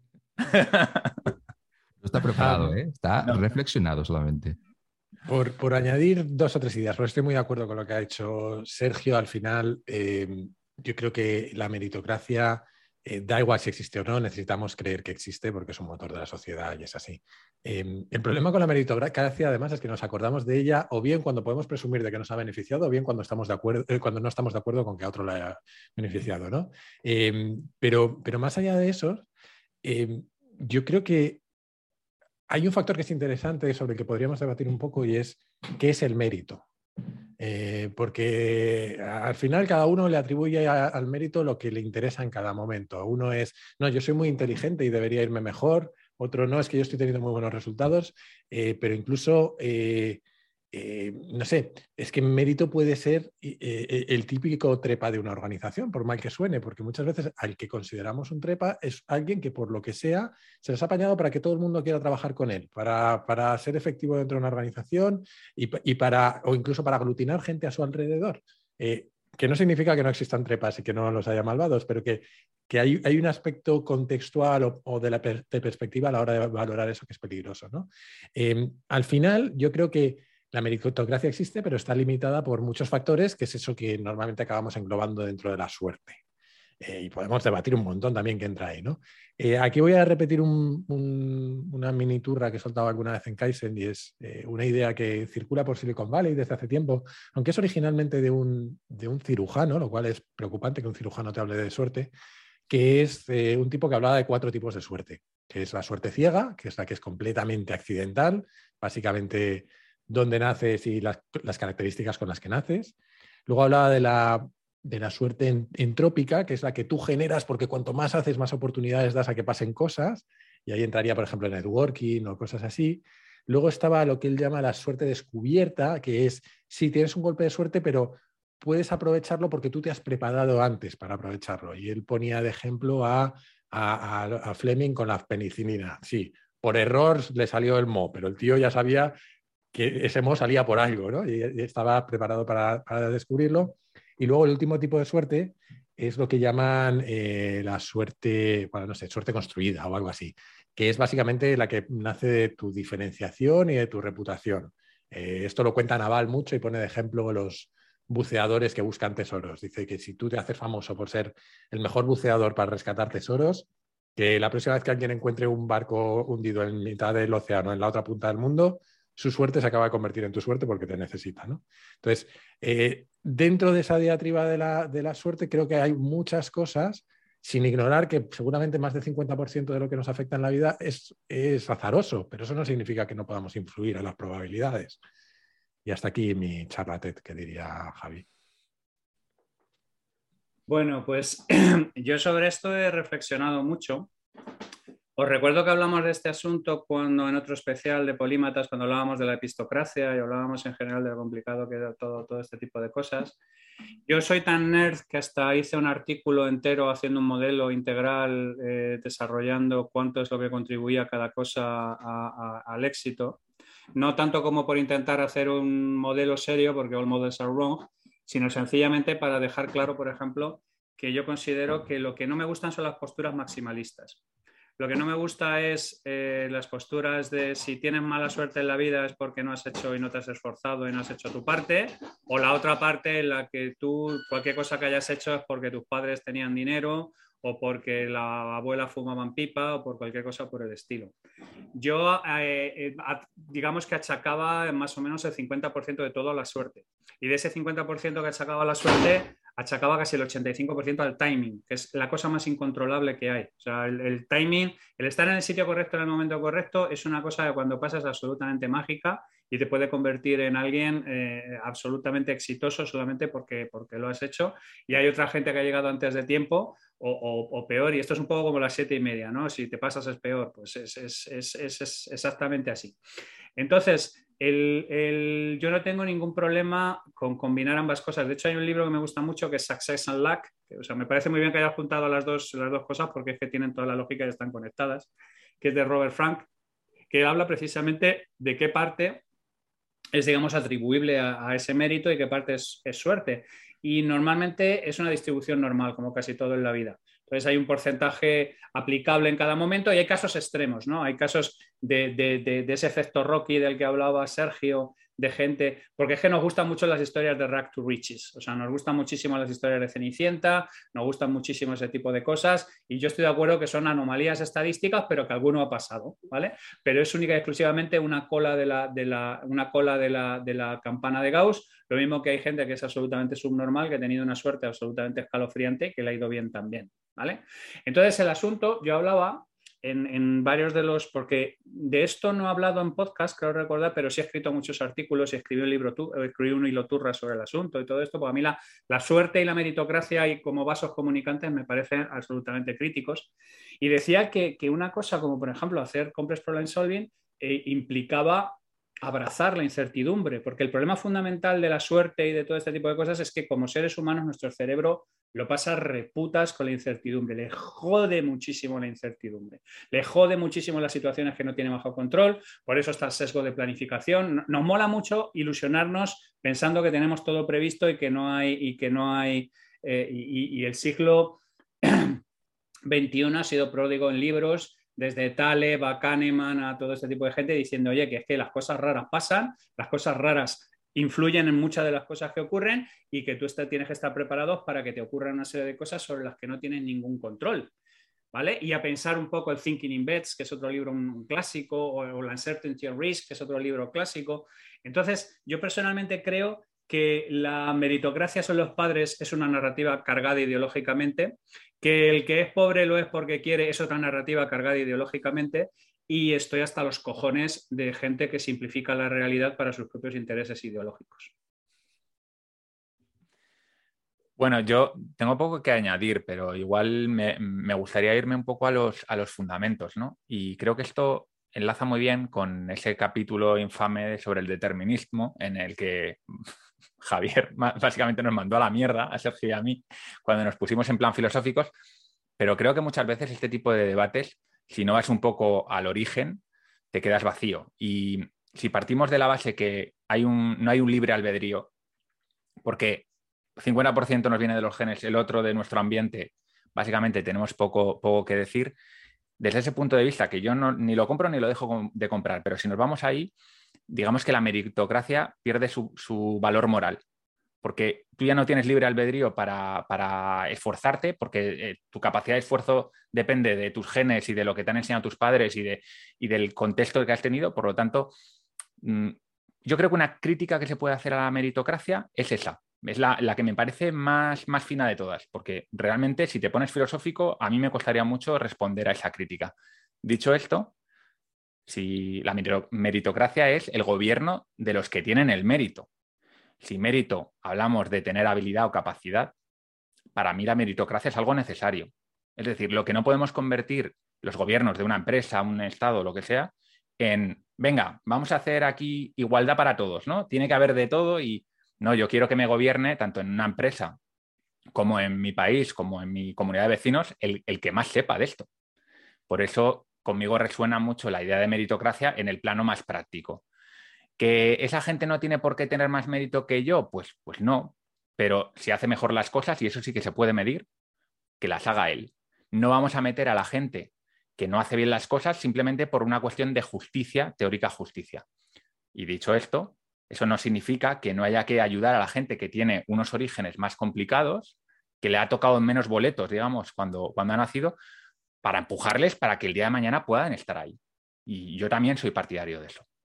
No está preparado, Ah, ¿eh? Está no. reflexionado solamente. Por, por añadir dos o tres ideas, porque estoy muy de acuerdo con lo que ha hecho Sergio. Al final, eh, yo creo que la meritocracia, eh, da igual si existe o no, necesitamos creer que existe porque es un motor de la sociedad y es así. Eh, el problema con la meritocracia, además, es que nos acordamos de ella o bien cuando podemos presumir de que nos ha beneficiado o bien cuando, estamos de acuerdo, eh, cuando no estamos de acuerdo con que a otro le haya beneficiado, ¿no? Eh, pero, pero más allá de eso, eh, yo creo que hay un factor que es interesante sobre el que podríamos debatir un poco y es ¿qué es el mérito? Eh, porque al final cada uno le atribuye a, al mérito lo que le interesa en cada momento. Uno es, no, yo soy muy inteligente y debería irme mejor. Otro, no, es que yo estoy teniendo muy buenos resultados. Eh, pero incluso, eh, eh, no sé, es que mérito puede ser eh, el típico trepa de una organización, por mal que suene, porque muchas veces al que consideramos un trepa es alguien que por lo que sea se les ha apañado para que todo el mundo quiera trabajar con él, para, para ser efectivo dentro de una organización y, y para, o incluso para aglutinar gente a su alrededor. Eh, que no significa que no existan trepas y que no los haya malvados, pero que, que hay, hay un aspecto contextual o, o de la per, de perspectiva a la hora de valorar eso que es peligroso, ¿no? Eh, al final, yo creo que la meritocracia existe, pero está limitada por muchos factores, que es eso que normalmente acabamos englobando dentro de la suerte. Eh, y podemos debatir un montón también que entra ahí, ¿no? Eh, aquí voy a repetir un, un, una mini turra que he soltado alguna vez en Kaizen y es eh, una idea que circula por Silicon Valley desde hace tiempo, aunque es originalmente de un, de un cirujano, lo cual es preocupante que un cirujano te hable de suerte, que es eh, un tipo que hablaba de cuatro tipos de suerte, que es la suerte ciega, que es la que es completamente accidental, básicamente dónde naces y las, las características con las que naces. Luego hablaba de la, de la suerte entrópica, que es la que tú generas porque cuanto más haces, más oportunidades das a que pasen cosas. Y ahí entraría, por ejemplo, el networking o cosas así. Luego estaba lo que él llama la suerte descubierta, que es, sí, tienes un golpe de suerte, pero puedes aprovecharlo porque tú te has preparado antes para aprovecharlo. Y él ponía de ejemplo a, a, a Fleming con la penicilina. Sí, por error le salió el mo, pero el tío ya sabía que ese mo salía por algo, ¿no? Y estaba preparado para, para descubrirlo. Y luego el último tipo de suerte es lo que llaman eh, la suerte, bueno, no sé, suerte construida o algo así, que es básicamente la que nace de tu diferenciación y de tu reputación. Eh, esto lo cuenta Naval mucho y pone de ejemplo los buceadores que buscan tesoros. Dice que si tú te haces famoso por ser el mejor buceador para rescatar tesoros, Que la próxima vez que alguien encuentre un barco hundido en mitad del océano, en la otra punta del mundo, su suerte se acaba de convertir en tu suerte porque te necesita, ¿no? Entonces, eh, dentro de esa diatriba de la, de la suerte, creo que hay muchas cosas, sin ignorar que seguramente más del cincuenta por ciento de lo que nos afecta en la vida es, es azaroso, pero eso no significa que no podamos influir en las probabilidades. Y hasta aquí mi charla TED, que diría Javi. Bueno, pues yo sobre esto he reflexionado mucho. Os recuerdo que hablamos de este asunto cuando en otro especial de Polímatas, cuando hablábamos de la epistocracia y hablábamos en general de lo complicado que era todo, todo este tipo de cosas. Yo soy tan nerd que hasta hice un artículo entero haciendo un modelo integral, eh, desarrollando cuánto es lo que contribuía cada cosa a, a, al éxito. No tanto como por intentar hacer un modelo serio, porque all models are wrong, sino sencillamente para dejar claro, por ejemplo, que yo considero que lo que no me gustan son las posturas maximalistas. Lo que no me gusta es eh, las posturas de si tienes mala suerte en la vida es porque no has hecho y no te has esforzado y no has hecho tu parte, o la otra parte en la que tú, cualquier cosa que hayas hecho es porque tus padres tenían dinero o porque la abuela fumaba pipa o por cualquier cosa por el estilo. Yo, eh, eh, digamos que achacaba más o menos el cincuenta por ciento de todo a la suerte. Y de ese cincuenta por ciento que achacaba a la suerte, achacaba casi el ochenta y cinco por ciento al timing, que es la cosa más incontrolable que hay. O sea, el, el timing, el estar en el sitio correcto en el momento correcto es una cosa que cuando pasa es absolutamente mágica y te puede convertir en alguien eh, absolutamente exitoso solamente porque, porque lo has hecho. Y hay otra gente que ha llegado antes de tiempo o, o, o peor, y esto es un poco como las siete y media, ¿no? Si te pasas es peor, pues es, es, es, es, es exactamente así. Entonces, el, el, yo no tengo ningún problema con combinar ambas cosas. De hecho, hay un libro que me gusta mucho que es Success and Luck, que, o sea, me parece muy bien que hayas juntado las dos, las dos cosas porque es que tienen toda la lógica y están conectadas, que es de Robert Frank, que habla precisamente de qué parte es, digamos, atribuible a, a ese mérito y qué parte es, es suerte. Y normalmente es una distribución normal, como casi todo en la vida. Entonces hay un porcentaje aplicable en cada momento y hay casos extremos, ¿no? Hay casos de, de, de, de ese efecto Rocky del que hablaba Sergio, de gente, porque es que nos gustan mucho las historias de Rag to Riches, o sea, nos gustan muchísimo las historias de Cenicienta, nos gustan muchísimo ese tipo de cosas y yo estoy de acuerdo que son anomalías estadísticas, pero que alguno ha pasado, ¿vale? Pero es única y exclusivamente una cola de la, de la, una cola de la, de la campana de Gauss, lo mismo que hay gente que es absolutamente subnormal, que ha tenido una suerte absolutamente escalofriante, que le ha ido bien también, ¿vale? Entonces el asunto, yo hablaba En, en varios de los, porque de esto no he hablado en podcast, creo recordar, pero sí he escrito muchos artículos y escribí un libro, escribí un hilo turra sobre el asunto y todo esto, porque a mí la, la suerte y la meritocracia y como vasos comunicantes me parecen absolutamente críticos. Y decía que, que una cosa como, por ejemplo, hacer complex problem solving eh, implicaba abrazar la incertidumbre, porque el problema fundamental de la suerte y de todo este tipo de cosas es que como seres humanos nuestro cerebro lo pasa reputas con la incertidumbre, le jode muchísimo la incertidumbre, le jode muchísimo las situaciones que no tiene bajo control, por eso está el sesgo de planificación. Nos mola mucho ilusionarnos pensando que tenemos todo previsto y que no hay, y que no hay eh, y, y el siglo veintiuno ha sido pródigo en libros, desde Taleb a Kahneman a todo este tipo de gente diciendo, oye, que es que las cosas raras pasan, las cosas raras influyen en muchas de las cosas que ocurren y que tú está, tienes que estar preparado para que te ocurran una serie de cosas sobre las que no tienes ningún control, ¿vale? Y a pensar un poco el Thinking in Bets, que es otro libro un clásico, o, o la Uncertainty and Risk, que es otro libro clásico. Entonces, yo personalmente creo que la meritocracia son los padres es una narrativa cargada ideológicamente, que el que es pobre lo es porque quiere es otra narrativa cargada ideológicamente, y estoy hasta los cojones de gente que simplifica la realidad para sus propios intereses ideológicos. Bueno, yo tengo poco que añadir, pero igual me, me gustaría irme un poco a los, a los fundamentos, ¿no? Y creo que esto enlaza muy bien con ese capítulo infame sobre el determinismo en el que Javier básicamente nos mandó a la mierda, a Sergio y a mí, cuando nos pusimos en plan filosóficos, pero creo que muchas veces este tipo de debates, si no vas un poco al origen, te quedas vacío. Y si partimos de la base que hay un, no hay un libre albedrío, porque cincuenta por ciento nos viene de los genes, el otro de nuestro ambiente, básicamente tenemos poco, poco que decir, desde ese punto de vista, que yo no, ni lo compro ni lo dejo de comprar, pero si nos vamos ahí, digamos que la meritocracia pierde su, su valor moral, porque tú ya no tienes libre albedrío para, para esforzarte, porque eh, tu capacidad de esfuerzo depende de tus genes y de lo que te han enseñado tus padres y, de, y del contexto que has tenido. Por lo tanto, mmm, yo creo que una crítica que se puede hacer a la meritocracia es esa. Es la, la que me parece más, más fina de todas, porque realmente si te pones filosófico, a mí me costaría mucho responder a esa crítica. Dicho esto, si la meritocracia es el gobierno de los que tienen el mérito. Si mérito hablamos de tener habilidad o capacidad, para mí la meritocracia es algo necesario. Es decir, lo que no podemos convertir los gobiernos de una empresa, un estado, lo que sea, en, venga, vamos a hacer aquí igualdad para todos, ¿no? Tiene que haber de todo y no, yo quiero que me gobierne tanto en una empresa como en mi país, como en mi comunidad de vecinos, el, el que más sepa de esto. Por eso conmigo resuena mucho la idea de meritocracia en el plano más práctico. ¿Que esa gente no tiene por qué tener más mérito que yo? Pues, pues no, pero si hace mejor las cosas, y eso sí que se puede medir, que las haga él. No vamos a meter a la gente que no hace bien las cosas simplemente por una cuestión de justicia, teórica justicia. Y dicho esto, eso no significa que no haya que ayudar a la gente que tiene unos orígenes más complicados, que le ha tocado menos boletos, digamos, cuando, cuando ha nacido, para empujarles para que el día de mañana puedan estar ahí. Y yo también soy partidario de eso.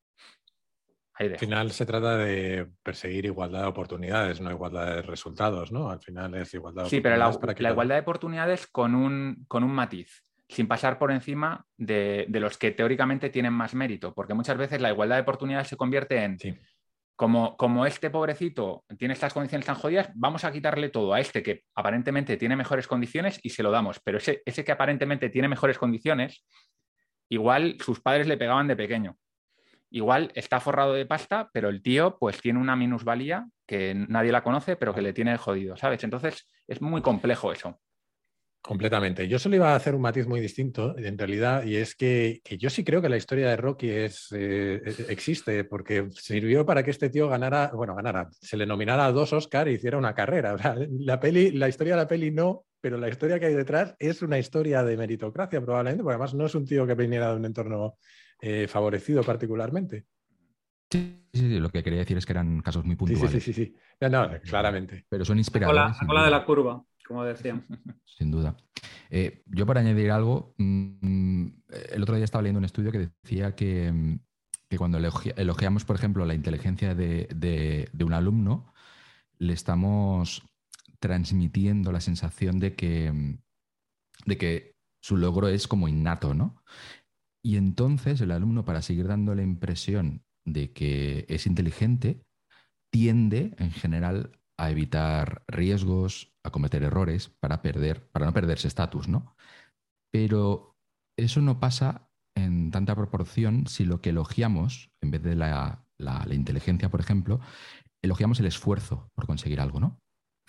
Al final se trata de perseguir igualdad de oportunidades, no igualdad de resultados, ¿no? Al final es igualdad de sí, oportunidades. Sí, pero la, para que la cada... igualdad de oportunidades con un, con un matiz, sin pasar por encima de, de los que teóricamente tienen más mérito, porque muchas veces la igualdad de oportunidades se convierte en, sí. como, como este pobrecito tiene estas condiciones tan jodidas, vamos a quitarle todo a este que aparentemente tiene mejores condiciones y se lo damos, pero ese, ese que aparentemente tiene mejores condiciones, igual sus padres le pegaban de pequeño. Igual está forrado de pasta, pero el tío pues tiene una minusvalía que nadie la conoce, pero que le tiene jodido, ¿sabes? Entonces es muy complejo eso. Completamente. Yo solo iba a hacer un matiz muy distinto, en realidad, y es que, que yo sí creo que la historia de Rocky es, eh, existe, porque sirvió para que este tío ganara, bueno, ganara, se le nominara a dos Oscar y hiciera una carrera. O sea, la peli, la historia de la peli no, pero la historia que hay detrás es una historia de meritocracia, probablemente, porque además no es un tío que viniera de un entorno eh, favorecido particularmente. Sí, sí, sí, lo que quería decir es que eran casos muy puntuales. Sí, sí, sí, sí, sí. No, no, claramente. Pero son inspiradores. La cola de la curva, como decían. Sin duda. Eh, yo para añadir algo, mmm, el otro día estaba leyendo un estudio que decía que, que cuando elogi elogiamos, por ejemplo, la inteligencia de, de, de un alumno, le estamos transmitiendo la sensación de que, de que su logro es como innato, ¿no? Y entonces el alumno, para seguir dando la impresión de que es inteligente, tiende en general a evitar riesgos, a cometer errores para, perder, para no perderse estatus, ¿no? Pero eso no pasa en tanta proporción si lo que elogiamos, en vez de la, la, la inteligencia, por ejemplo, elogiamos el esfuerzo por conseguir algo, ¿no?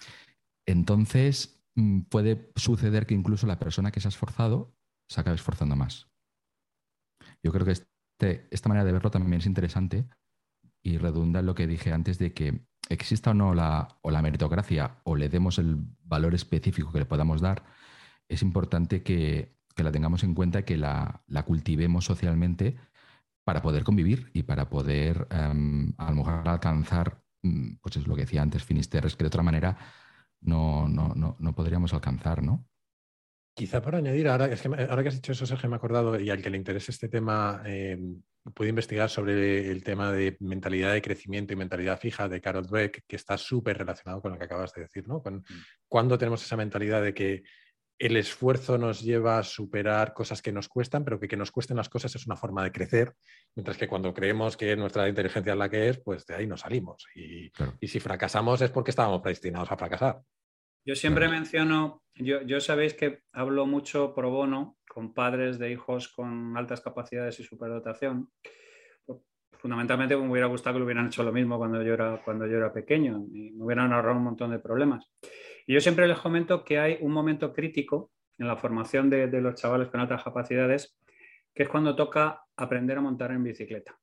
Entonces puede suceder que incluso la persona que se ha esforzado se acabe esforzando más. Yo creo que este, esta manera de verlo también es interesante y redunda en lo que dije antes de que exista o no la, o la meritocracia o le demos el valor específico que le podamos dar, es importante que, que la tengamos en cuenta y que la, la cultivemos socialmente para poder convivir y para poder um, a lo mejor alcanzar, pues es lo que decía antes, finisterres que de otra manera no, no, no, no podríamos alcanzar, ¿no? Quizá por añadir, ahora, es que, ahora que has dicho eso, Sergio, me he acordado, y al que le interese este tema, eh, puede investigar sobre el tema de mentalidad de crecimiento y mentalidad fija de Carol Dweck, que está súper relacionado con lo que acabas de decir, ¿no? Con, mm. Cuando tenemos esa mentalidad de que el esfuerzo nos lleva a superar cosas que nos cuestan, pero que que nos cuesten las cosas es una forma de crecer, mientras que cuando creemos que nuestra inteligencia es la que es, pues de ahí nos salimos. Y, claro. y si fracasamos es porque estábamos predestinados a fracasar. Yo siempre claro. menciono, yo, yo sabéis que hablo mucho pro bono con padres de hijos con altas capacidades y superdotación. Fundamentalmente me hubiera gustado que lo hubieran hecho lo mismo cuando yo era, cuando yo era pequeño y me hubieran ahorrado un montón de problemas. Y yo siempre les comento que hay un momento crítico en la formación de, de los chavales con altas capacidades, que es cuando toca aprender a montar en bicicleta.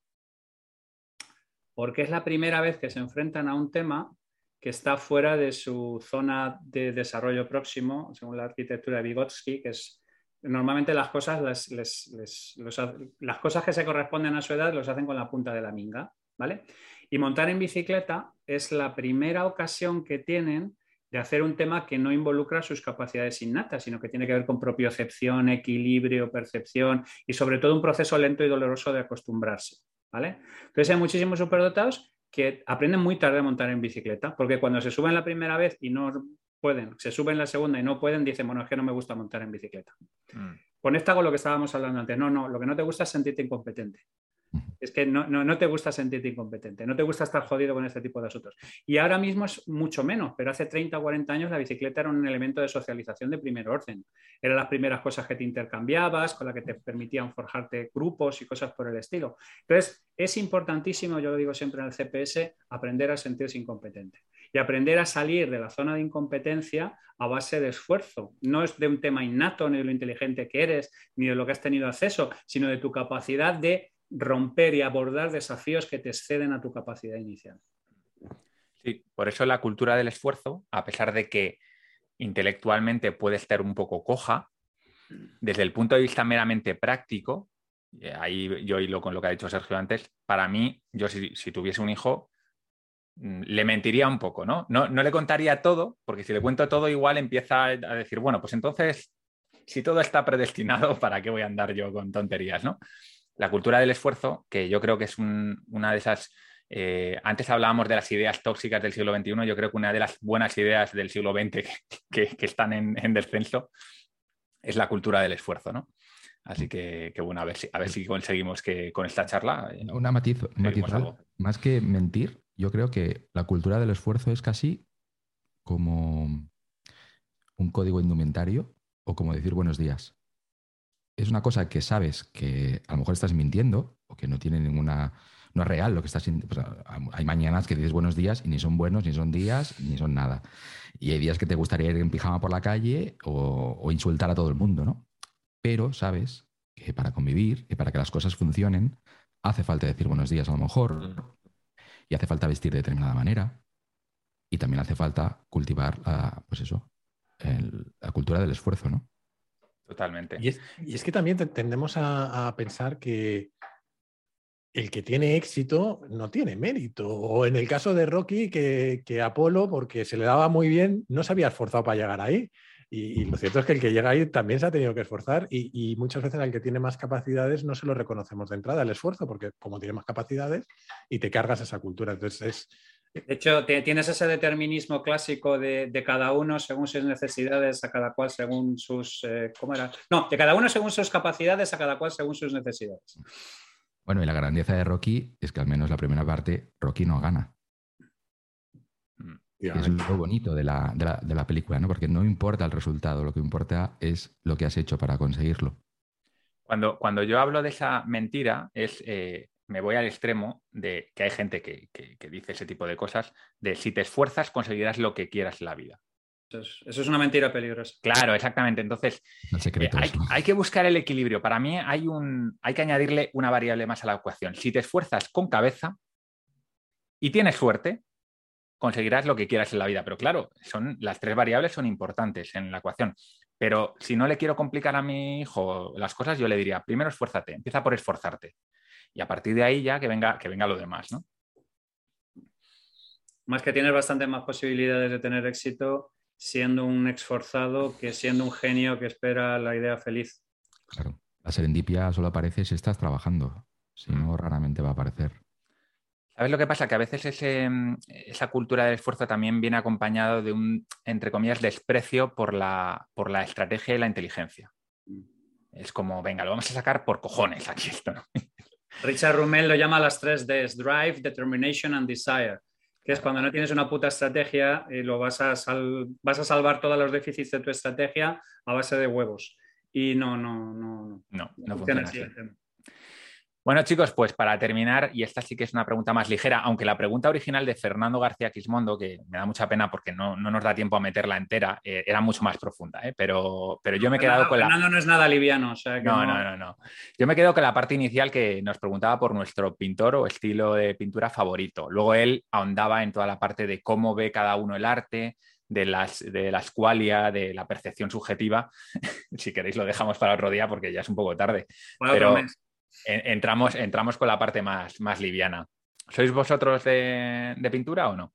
Porque es la primera vez que se enfrentan a un tema que está fuera de su zona de desarrollo próximo, según la arquitectura de Vygotsky, que es normalmente las cosas, les, les, les, los, las cosas que se corresponden a su edad los hacen con la punta de la minga, ¿vale? Y montar en bicicleta es la primera ocasión que tienen de hacer un tema que no involucra sus capacidades innatas, sino que tiene que ver con propiocepción, equilibrio, percepción y sobre todo un proceso lento y doloroso de acostumbrarse, ¿vale? Entonces hay muchísimos superdotados que aprenden muy tarde a montar en bicicleta, porque cuando se suben la primera vez y no pueden, se suben la segunda y no pueden, dicen, bueno, es que no me gusta montar en bicicleta. Mm. Conecta con lo que estábamos hablando antes. No, no, lo que no te gusta es sentirte incompetente. Es que no, no, no te gusta sentirte incompetente, no te gusta estar jodido con este tipo de asuntos. Y ahora mismo es mucho menos, pero hace treinta o cuarenta años la bicicleta era un elemento de socialización de primer orden. Eran las primeras cosas que te intercambiabas, con las que te permitían forjarte grupos y cosas por el estilo. Entonces, es importantísimo, yo lo digo siempre en el C P S, aprender a sentirse incompetente. Y aprender a salir de la zona de incompetencia a base de esfuerzo. No es de un tema innato, ni de lo inteligente que eres, ni de lo que has tenido acceso, sino de tu capacidad de romper y abordar desafíos que te exceden a tu capacidad inicial. Sí, por eso la cultura del esfuerzo, a pesar de que intelectualmente puede estar un poco coja, desde el punto de vista meramente práctico, ahí yo hilo con lo que ha dicho Sergio antes, para mí, yo si, si tuviese un hijo, le mentiría un poco, ¿no? ¿no? No le contaría todo, porque si le cuento todo igual empieza a decir, bueno, pues entonces, si todo está predestinado, ¿para qué voy a andar yo con tonterías, ¿no? La cultura del esfuerzo, que yo creo que es un, una de esas... Eh, antes hablábamos de las ideas tóxicas del siglo veintiuno, yo creo que una de las buenas ideas del siglo veinte que, que, que están en, en descenso es la cultura del esfuerzo, ¿no? Así que, que bueno, a ver si, a ver si conseguimos que con esta charla... Eh, una matiz, matiz más que mentir, yo creo que la cultura del esfuerzo es casi como un código indumentario o como decir buenos días. Es una cosa que sabes que a lo mejor estás mintiendo o que no tiene ninguna... No es real lo que estás... Pues, hay mañanas que dices buenos días y ni son buenos, ni son días, ni son nada. Y hay días que te gustaría ir en pijama por la calle o, o insultar a todo el mundo, ¿no? Pero sabes que para convivir y para que las cosas funcionen hace falta decir buenos días a lo mejor y hace falta vestir de determinada manera y también hace falta cultivar la, pues eso, el, la cultura del esfuerzo, ¿no? Totalmente. Y es, y es que también tendemos a, a pensar que el que tiene éxito no tiene mérito. O en el caso de Rocky, que, que Apolo, porque se le daba muy bien, no se había esforzado para llegar ahí. Y, y lo cierto es que el que llega ahí también se ha tenido que esforzar y, y muchas veces al que tiene más capacidades no se lo reconocemos de entrada el esfuerzo, porque como tiene más capacidades y te cargas esa cultura. Entonces es... De hecho, tienes ese determinismo clásico de, de cada uno según sus necesidades, a cada cual según sus... Eh, ¿Cómo era? No, de cada uno según sus capacidades, a cada cual según sus necesidades. Bueno, y la grandeza de Rocky es que al menos la primera parte, Rocky no gana. Es lo bonito de la, de, la, de la película, ¿no? Porque no importa el resultado, lo que importa es lo que has hecho para conseguirlo. Cuando, cuando yo hablo de esa mentira, es... Eh... me voy al extremo de que hay gente que, que, que dice ese tipo de cosas, de si te esfuerzas conseguirás lo que quieras en la vida. Eso es, eso es una mentira peligrosa. Claro, exactamente. Entonces, eh, hay, hay que buscar el equilibrio. Para mí hay, un, hay que añadirle una variable más a la ecuación. Si te esfuerzas con cabeza y tienes suerte, conseguirás lo que quieras en la vida. Pero claro, son, las tres variables son importantes en la ecuación. Pero si no le quiero complicar a mi hijo las cosas, yo le diría, primero esfuérzate, empieza por esforzarte. Y a partir de ahí ya que venga, que venga lo demás, ¿no? Más que tienes bastante más posibilidades de tener éxito siendo un esforzado que siendo un genio que espera la idea feliz. Claro. La serendipia solo aparece si estás trabajando. Si no, raramente va a aparecer. ¿Sabes lo que pasa? Que a veces ese, esa cultura del esfuerzo también viene acompañado de un, entre comillas, desprecio por la, por la estrategia y la inteligencia. Es como, venga, lo vamos a sacar por cojones aquí esto, ¿no? Richard Rummel lo llama las tres Ds, Drive, Determination and Desire, que es cuando no tienes una puta estrategia y lo vas a, sal, vas a salvar todos los déficits de tu estrategia a base de huevos. Y no, no, no. No, no, no funciona así. Bueno, chicos, pues para terminar, y esta sí que es una pregunta más ligera, aunque la pregunta original de Fernando García Quismondo, que me da mucha pena porque no, no nos da tiempo a meterla entera, eh, era mucho más profunda, ¿eh? pero, pero yo me he quedado Fernando, con la... Fernando no es nada liviano. O sea que no, no... no, no, no. Yo me quedo con la parte inicial que nos preguntaba por nuestro pintor o estilo de pintura favorito. Luego él ahondaba en toda la parte de cómo ve cada uno el arte, de las, de la escualia, de la percepción subjetiva. Si queréis lo dejamos para otro día porque ya es un poco tarde. Bueno, pero... pero... Entramos, entramos con la parte más, más liviana. ¿Sois vosotros de, de pintura o no?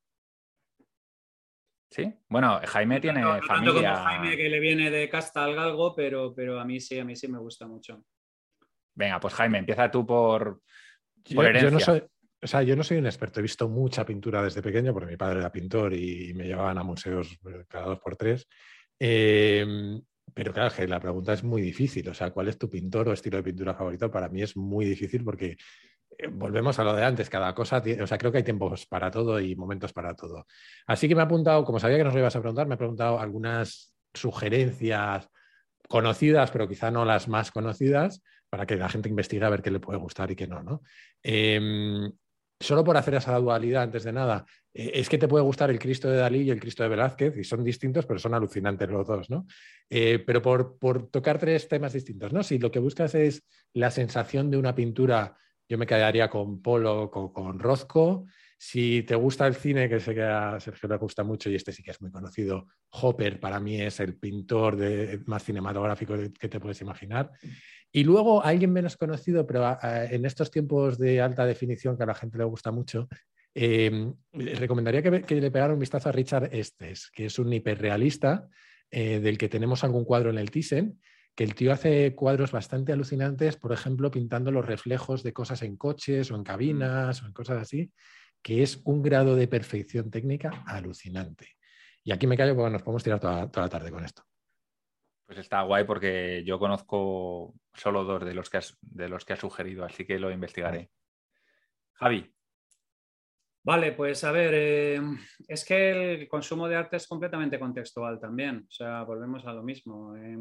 ¿Sí? Bueno, Jaime No tiene tanto, no tanto familia. como Jaime, que le viene de casta al galgo, pero, pero a mí sí, a mí sí me gusta mucho. Venga, pues Jaime, empieza tú por, por Yo, herencia. yo no soy, o sea, yo no soy un experto, he visto mucha pintura desde pequeño porque mi padre era pintor y me llevaban a museos cada dos por tres. Eh, pero claro, que la pregunta es muy difícil. O sea, ¿cuál es tu pintor o estilo de pintura favorito? Para mí es muy difícil porque eh, volvemos a lo de antes, cada cosa tiene, o sea, creo que hay tiempos para todo y momentos para todo. Así que me ha apuntado, como sabía que nos lo ibas a preguntar, me ha preguntado algunas sugerencias conocidas, pero quizá no las más conocidas, para que la gente investigue a ver qué le puede gustar y qué no, ¿no? Eh, solo por hacer esa dualidad, antes de nada, eh, es que te puede gustar el Cristo de Dalí y el Cristo de Velázquez, y son distintos, pero son alucinantes los dos, ¿no? Eh, pero por, por tocar tres temas distintos, ¿no? Si lo que buscas es la sensación de una pintura, yo me quedaría con Polo, con, con Rothko. Si te gusta el cine, que sé que a Sergio le gusta mucho y este sí que es muy conocido, Hopper para mí es el pintor de, más cinematográfico que te puedes imaginar. Y luego alguien menos conocido, pero a, a, en estos tiempos de alta definición que a la gente le gusta mucho, eh, recomendaría que, que le pegara un vistazo a Richard Estes, que es un hiperrealista eh, del que tenemos algún cuadro en el Thyssen, que el tío hace cuadros bastante alucinantes, por ejemplo, pintando los reflejos de cosas en coches o en cabinas o en cosas así, que es un grado de perfección técnica alucinante. Y aquí me callo porque nos podemos tirar toda, toda la tarde con esto. Pues está guay porque yo conozco solo dos de los que has, de los que has sugerido, así que lo investigaré. Javi. Vale, pues a ver, eh, es que el consumo de arte es completamente contextual también, o sea, volvemos a lo mismo. Eh,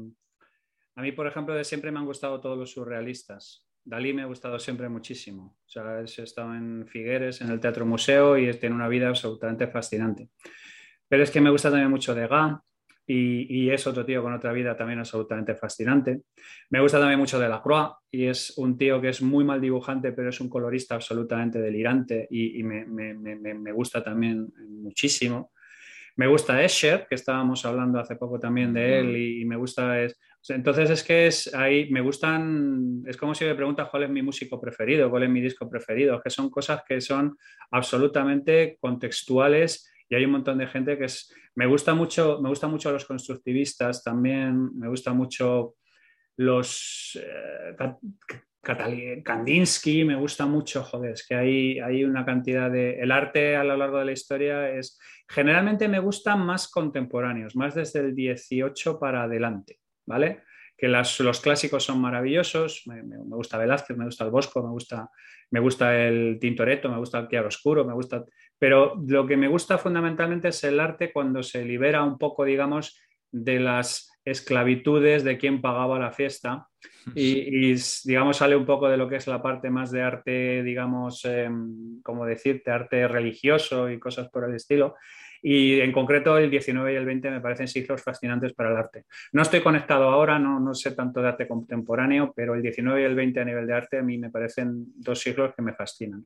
a mí, por ejemplo, de siempre me han gustado todos los surrealistas. Dalí me ha gustado siempre muchísimo. O sea, he estado en Figueres, en el Teatro Museo, y tiene una vida absolutamente fascinante. Pero es que me gusta también mucho Degas, y, y es otro tío con otra vida también absolutamente fascinante. Me gusta también mucho Delacroix, y es un tío que es muy mal dibujante, pero es un colorista absolutamente delirante, y, y me, me, me, me gusta también muchísimo. Me gusta Escher, que estábamos hablando hace poco también de él, y, y me gusta... Es, entonces es que es ahí, me gustan, es como si me preguntas cuál es mi músico preferido, cuál es mi disco preferido, que son cosas que son absolutamente contextuales, y hay un montón de gente que es... Me gusta mucho, me gusta mucho los constructivistas también, me gusta mucho los... Eh, Kandinsky, me gusta mucho, joder, es que hay, hay una cantidad de... El arte a lo largo de la historia es... Generalmente me gustan más contemporáneos, más desde el dieciocho para adelante, ¿vale? Que las, los clásicos son maravillosos, me, me, me gusta Velázquez, me gusta el Bosco, me gusta, me gusta el Tintoretto, me gusta el chiaroscuro, me gusta... Pero lo que me gusta fundamentalmente es el arte cuando se libera un poco, digamos, de las esclavitudes de quien pagaba la fiesta y, y digamos sale un poco de lo que es la parte más de arte, digamos, eh, como decirte, arte religioso y cosas por el estilo. Y en concreto el diecinueve y el veinte me parecen siglos fascinantes para el arte. No estoy conectado ahora, no, no sé tanto de arte contemporáneo, pero el diecinueve y el veinte a nivel de arte a mí me parecen dos siglos que me fascinan.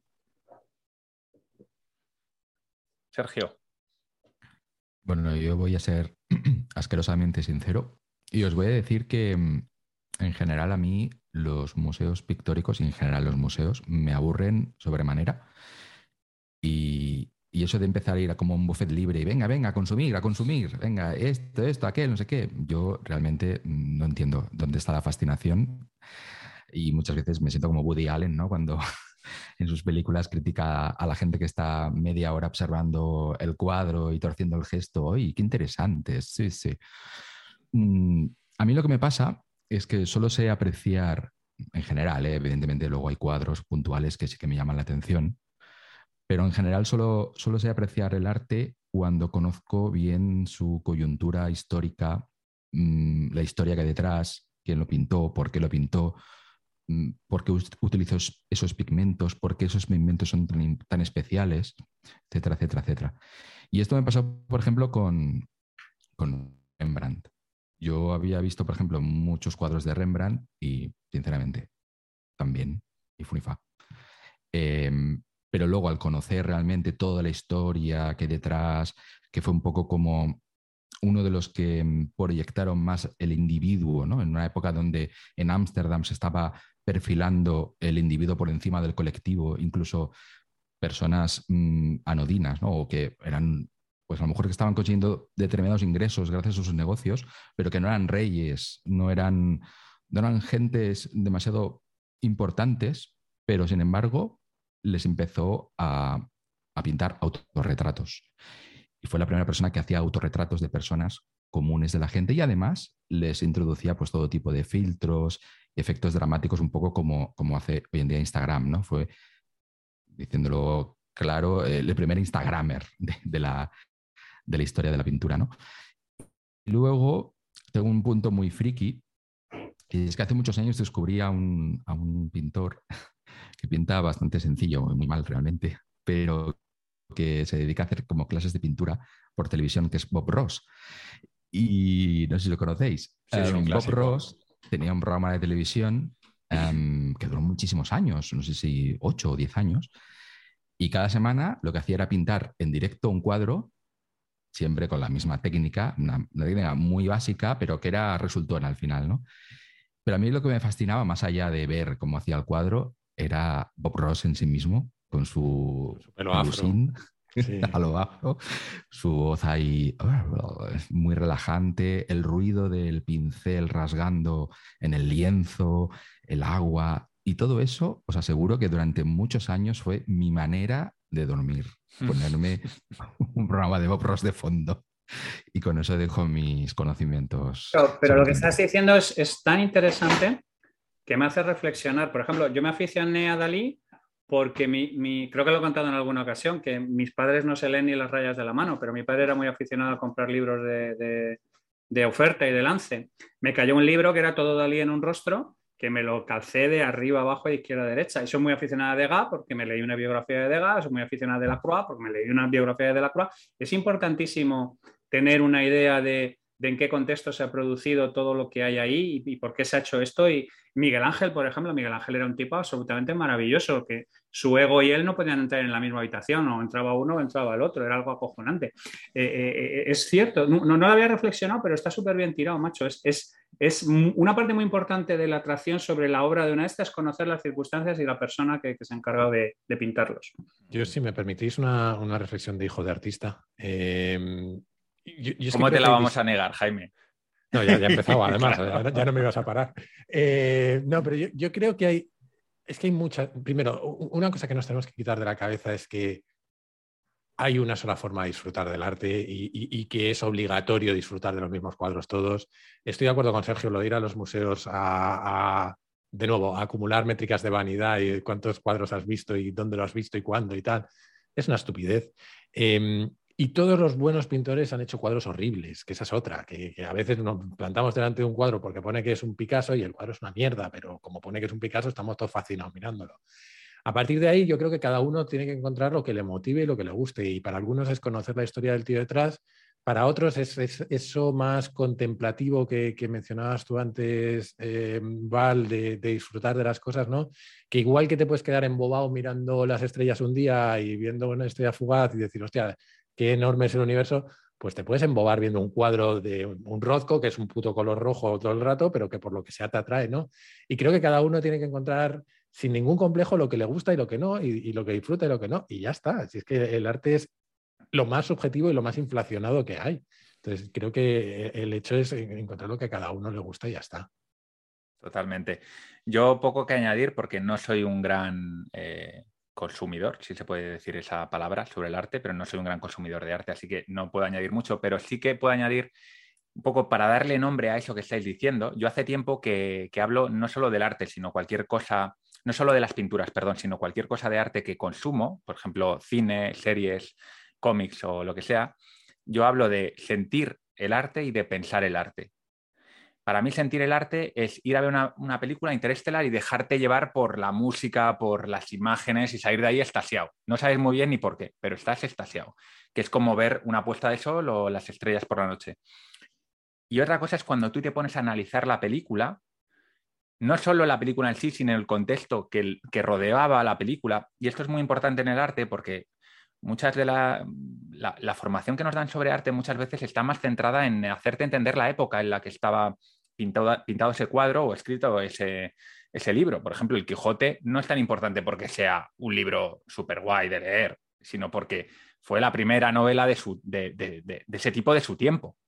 Sergio. Bueno, yo voy a ser asquerosamente sincero y os voy a decir que en general a mí los museos pictóricos y en general los museos me aburren sobremanera y, y eso de empezar a ir a como un buffet libre y venga, venga, a consumir, a consumir, venga, esto, esto, aquel, no sé qué, yo realmente no entiendo dónde está la fascinación y muchas veces me siento como Woody Allen, ¿no? Cuando en sus películas critica a la gente que está media hora observando el cuadro y torciendo el gesto. ¡Ay, qué interesante! Sí, sí. Mm, a mí lo que me pasa es que solo sé apreciar, en general, ¿eh? Evidentemente luego hay cuadros puntuales que sí que me llaman la atención, pero en general solo, solo sé apreciar el arte cuando conozco bien su coyuntura histórica, mmm, la historia que hay detrás, quién lo pintó, por qué lo pintó, por qué utilizó esos pigmentos, por qué esos pigmentos son tan, tan especiales, etcétera, etcétera, etcétera. Y esto me pasó, por ejemplo, con, con Rembrandt. Yo había visto, por ejemplo, muchos cuadros de Rembrandt y, sinceramente, también, y funifa. Eh, pero luego, al conocer realmente toda la historia que hay detrás, que fue un poco como uno de los que proyectaron más el individuo, ¿no? En una época donde en Ámsterdam se estaba perfilando el individuo por encima del colectivo, incluso personas mmm, anodinas, ¿no? O que eran, pues a lo mejor que estaban consiguiendo determinados ingresos gracias a sus negocios, pero que no eran reyes, no eran, no eran gentes demasiado importantes, pero sin embargo les empezó a, a pintar autorretratos. Y fue la primera persona que hacía autorretratos de personas comunes de la gente y además les introducía pues todo tipo de filtros, efectos dramáticos, un poco como, como hace hoy en día Instagram, ¿no? Fue, diciéndolo claro, el primer Instagramer de, de, la, de la historia de la pintura, ¿no? Y luego tengo un punto muy friki, que es que hace muchos años descubrí a un, a un pintor que pinta bastante sencillo, muy mal realmente, pero que se dedica a hacer como clases de pintura por televisión, que es Bob Ross. Y no sé si lo conocéis. Sí, um, Bob clásico. Ross tenía un programa de televisión um, que duró muchísimos años, no sé si ocho o diez años, y cada semana lo que hacía era pintar en directo un cuadro, siempre con la misma técnica, una, una técnica muy básica, pero que era resultona al final, ¿no? Pero a mí lo que me fascinaba, más allá de ver cómo hacía el cuadro, era Bob Ross en sí mismo, con su, su pelo afro, sí. a lo bajo, su voz ahí muy relajante, el ruido del pincel rasgando en el lienzo, el agua, y todo eso, os aseguro que durante muchos años fue mi manera de dormir, ponerme un programa de Bob Ross de fondo. Y con eso dejo mis conocimientos. Pero, pero lo que estás diciendo es, es tan interesante que me hace reflexionar. Por ejemplo, yo me aficioné a Dalí porque mi, mi, creo que lo he contado en alguna ocasión, que mis padres no se leen ni las rayas de la mano, pero mi padre era muy aficionado a comprar libros de, de, de oferta y de lance. Me cayó un libro que era todo Dalí en un rostro, que me lo calcé de arriba abajo, de izquierda a derecha. Y soy muy aficionada a Degas porque me leí una biografía de Degas, soy muy aficionada de Delacroix porque me leí una biografía de Delacroix. Es importantísimo tener una idea de, de en qué contexto se ha producido todo lo que hay ahí y, y por qué se ha hecho esto. Y Miguel Ángel, por ejemplo, Miguel Ángel era un tipo absolutamente maravilloso, que su ego y él no podían entrar en la misma habitación, o entraba uno o entraba el otro, era algo acojonante. Eh, eh, es cierto, no, no lo había reflexionado, pero está súper bien tirado, macho. Es, es, es una parte muy importante de la atracción sobre la obra de una de estas, es conocer las circunstancias y la persona que, que se ha encargado de, de pintarlos. Yo, si me permitís una, una reflexión de hijo de artista. Eh, Yo, yo ¿Cómo te la vamos dis... a negar, Jaime? No, ya, ya he empezado, además, claro. ya, ya no me ibas a parar. Eh, no, pero yo, yo creo que hay, es que hay muchas, primero, una cosa que nos tenemos que quitar de la cabeza es que hay una sola forma de disfrutar del arte y, y, y que es obligatorio disfrutar de los mismos cuadros todos. Estoy de acuerdo con Sergio, lo de ir a los museos a, a, de nuevo, a acumular métricas de vanidad y cuántos cuadros has visto y dónde lo has visto y cuándo y tal, es una estupidez. Eh, Y todos los buenos pintores han hecho cuadros horribles, que esa es otra, que, que a veces nos plantamos delante de un cuadro porque pone que es un Picasso y el cuadro es una mierda, pero como pone que es un Picasso estamos todos fascinados mirándolo. A partir de ahí yo creo que cada uno tiene que encontrar lo que le motive y lo que le guste, y para algunos es conocer la historia del tío detrás, para otros es, es eso más contemplativo que, que mencionabas tú antes, eh, Val, de, de disfrutar de las cosas, ¿no? Que igual que te puedes quedar embobado mirando las estrellas un día y viendo una estrella fugaz y decir, hostia, qué enorme es el universo, pues te puedes embobar viendo un cuadro de un Rothko, que es un puto color rojo todo el rato, pero que por lo que sea te atrae, ¿no? Y creo que cada uno tiene que encontrar sin ningún complejo lo que le gusta y lo que no, y, y lo que disfruta y lo que no, y ya está. Si es que el arte es lo más subjetivo y lo más inflacionado que hay. Entonces creo que el hecho es encontrar lo que a cada uno le gusta y ya está. Totalmente. Yo poco que añadir porque no soy un gran... Eh... consumidor, si se puede decir esa palabra, sobre el arte, pero no soy un gran consumidor de arte, así que no puedo añadir mucho, pero sí que puedo añadir un poco para darle nombre a eso que estáis diciendo. Yo hace tiempo que, que hablo no solo del arte, sino cualquier cosa, no solo de las pinturas, perdón, sino cualquier cosa de arte que consumo, por ejemplo, cine, series, cómics o lo que sea. Yo hablo de sentir el arte y de pensar el arte. Para mí sentir el arte es ir a ver una, una película interestelar y dejarte llevar por la música, por las imágenes y salir de ahí extasiado. No sabes muy bien ni por qué, pero estás extasiado, que es como ver una puesta de sol o las estrellas por la noche. Y otra cosa es cuando tú te pones a analizar la película, no solo la película en sí, sino el contexto que, que rodeaba la película. Y esto es muy importante en el arte porque muchas de la, la, la formación que nos dan sobre arte muchas veces está más centrada en hacerte entender la época en la que estaba pintado, pintado ese cuadro o escrito ese, ese libro. Por ejemplo, El Quijote no es tan importante porque sea un libro súper guay de leer, sino porque fue la primera novela de, su, de, de, de, de ese tipo de su tiempo.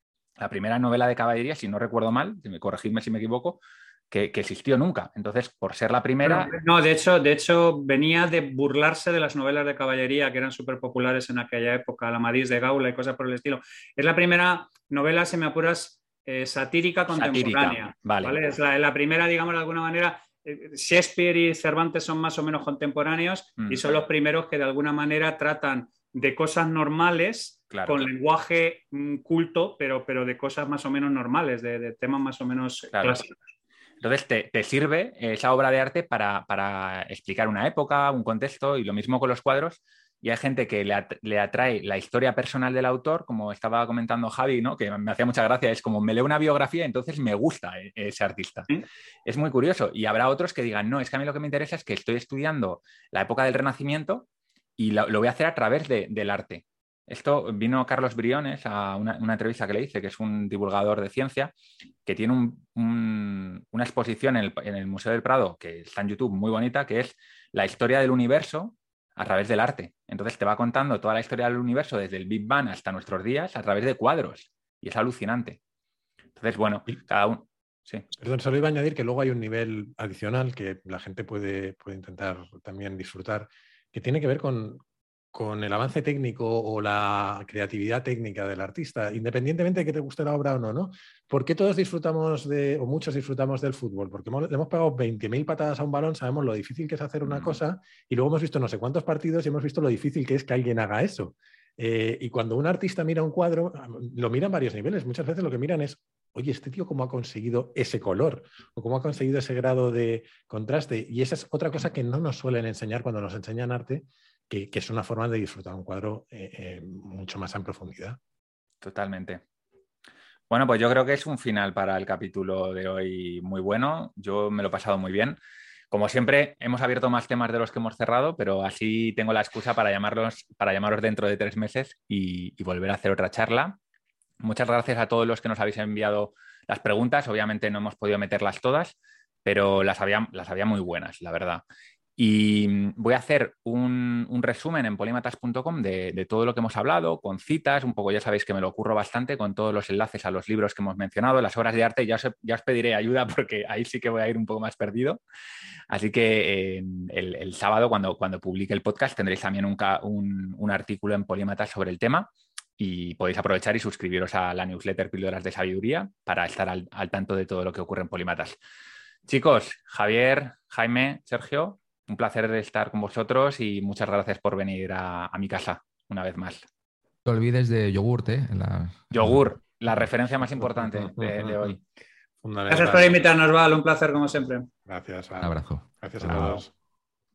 La primera novela de caballería, si no recuerdo mal, corregidme si me equivoco, que, que existió nunca. Entonces, por ser la primera... Bueno, no, de hecho, de hecho, venía de burlarse de las novelas de caballería que eran súper populares en aquella época, La Amadís de Gaula y cosas por el estilo. Es la primera novela, si me apuras, eh, satírica contemporánea. Satírica, vale. ¿vale? Es la, la primera, digamos, de alguna manera... Shakespeare y Cervantes son más o menos contemporáneos mm. y son los primeros que de alguna manera tratan de cosas normales, claro, con lenguaje mm, culto, pero, pero de cosas más o menos normales, de, de temas más o menos claro. clásicos. Entonces te, te sirve esa obra de arte para, para explicar una época, un contexto, y lo mismo con los cuadros. Y hay gente que le, at le atrae la historia personal del autor, como estaba comentando Javi, ¿no? Que me hacía mucha gracia, es como me leo una biografía, entonces me gusta ese artista. ¿Sí? Es muy curioso. Y habrá otros que digan, no, es que a mí lo que me interesa es que estoy estudiando la época del Renacimiento y lo, lo voy a hacer a través de, del arte. Esto vino Carlos Briones a una, una entrevista que le hice, que es un divulgador de ciencia, que tiene un, un, una exposición en el, en el Museo del Prado, que está en YouTube, muy bonita, que es la historia del universo a través del arte. Entonces te va contando toda la historia del universo desde el Big Bang hasta nuestros días a través de cuadros. Y es alucinante. Entonces, bueno, cada uno... Sí. Perdón, solo iba a añadir que luego hay un nivel adicional que la gente puede, puede intentar también disfrutar, que tiene que ver con, con el avance técnico o la creatividad técnica del artista, independientemente de que te guste la obra o no, ¿no? ¿Por qué todos disfrutamos de, o muchos disfrutamos del fútbol? Porque hemos, le hemos pegado veinte mil patadas a un balón, sabemos lo difícil que es hacer una cosa, y luego hemos visto no sé cuántos partidos y hemos visto lo difícil que es que alguien haga eso. Eh, y cuando un artista mira un cuadro, lo mira en varios niveles. Muchas veces lo que miran es, oye, este tío cómo ha conseguido ese color o cómo ha conseguido ese grado de contraste. Y esa es otra cosa que no nos suelen enseñar cuando nos enseñan arte, que, que es una forma de disfrutar un cuadro eh, eh, mucho más en profundidad. Totalmente. Bueno, pues yo creo que es un final para el capítulo de hoy muy bueno. Yo me lo he pasado muy bien. Como siempre, hemos abierto más temas de los que hemos cerrado, pero así tengo la excusa para llamarlos, para llamaros dentro de tres meses y, y volver a hacer otra charla. Muchas gracias a todos los que nos habéis enviado las preguntas. Obviamente no hemos podido meterlas todas, pero las había, las había muy buenas, la verdad. Y voy a hacer un, un resumen en polímatas punto com de, de todo lo que hemos hablado, con citas, un poco ya sabéis que me lo ocurro bastante, con todos los enlaces a los libros que hemos mencionado, las obras de arte. Ya os, ya os pediré ayuda porque ahí sí que voy a ir un poco más perdido. Así que eh, el, el sábado, cuando, cuando publique el podcast, tendréis también un, un, un artículo en Polímatas sobre el tema y podéis aprovechar y suscribiros a la newsletter Píldoras de Sabiduría para estar al, al tanto de todo lo que ocurre en Polímatas. Chicos, Javier, Jaime, Sergio, un placer estar con vosotros y muchas gracias por venir a, a mi casa una vez más. No te olvides de yogurt, ¿eh? La... Yogur, la referencia más importante de, de hoy. Gracias por invitarnos, Val, un placer como siempre. Gracias. Un abrazo. Gracias a todos.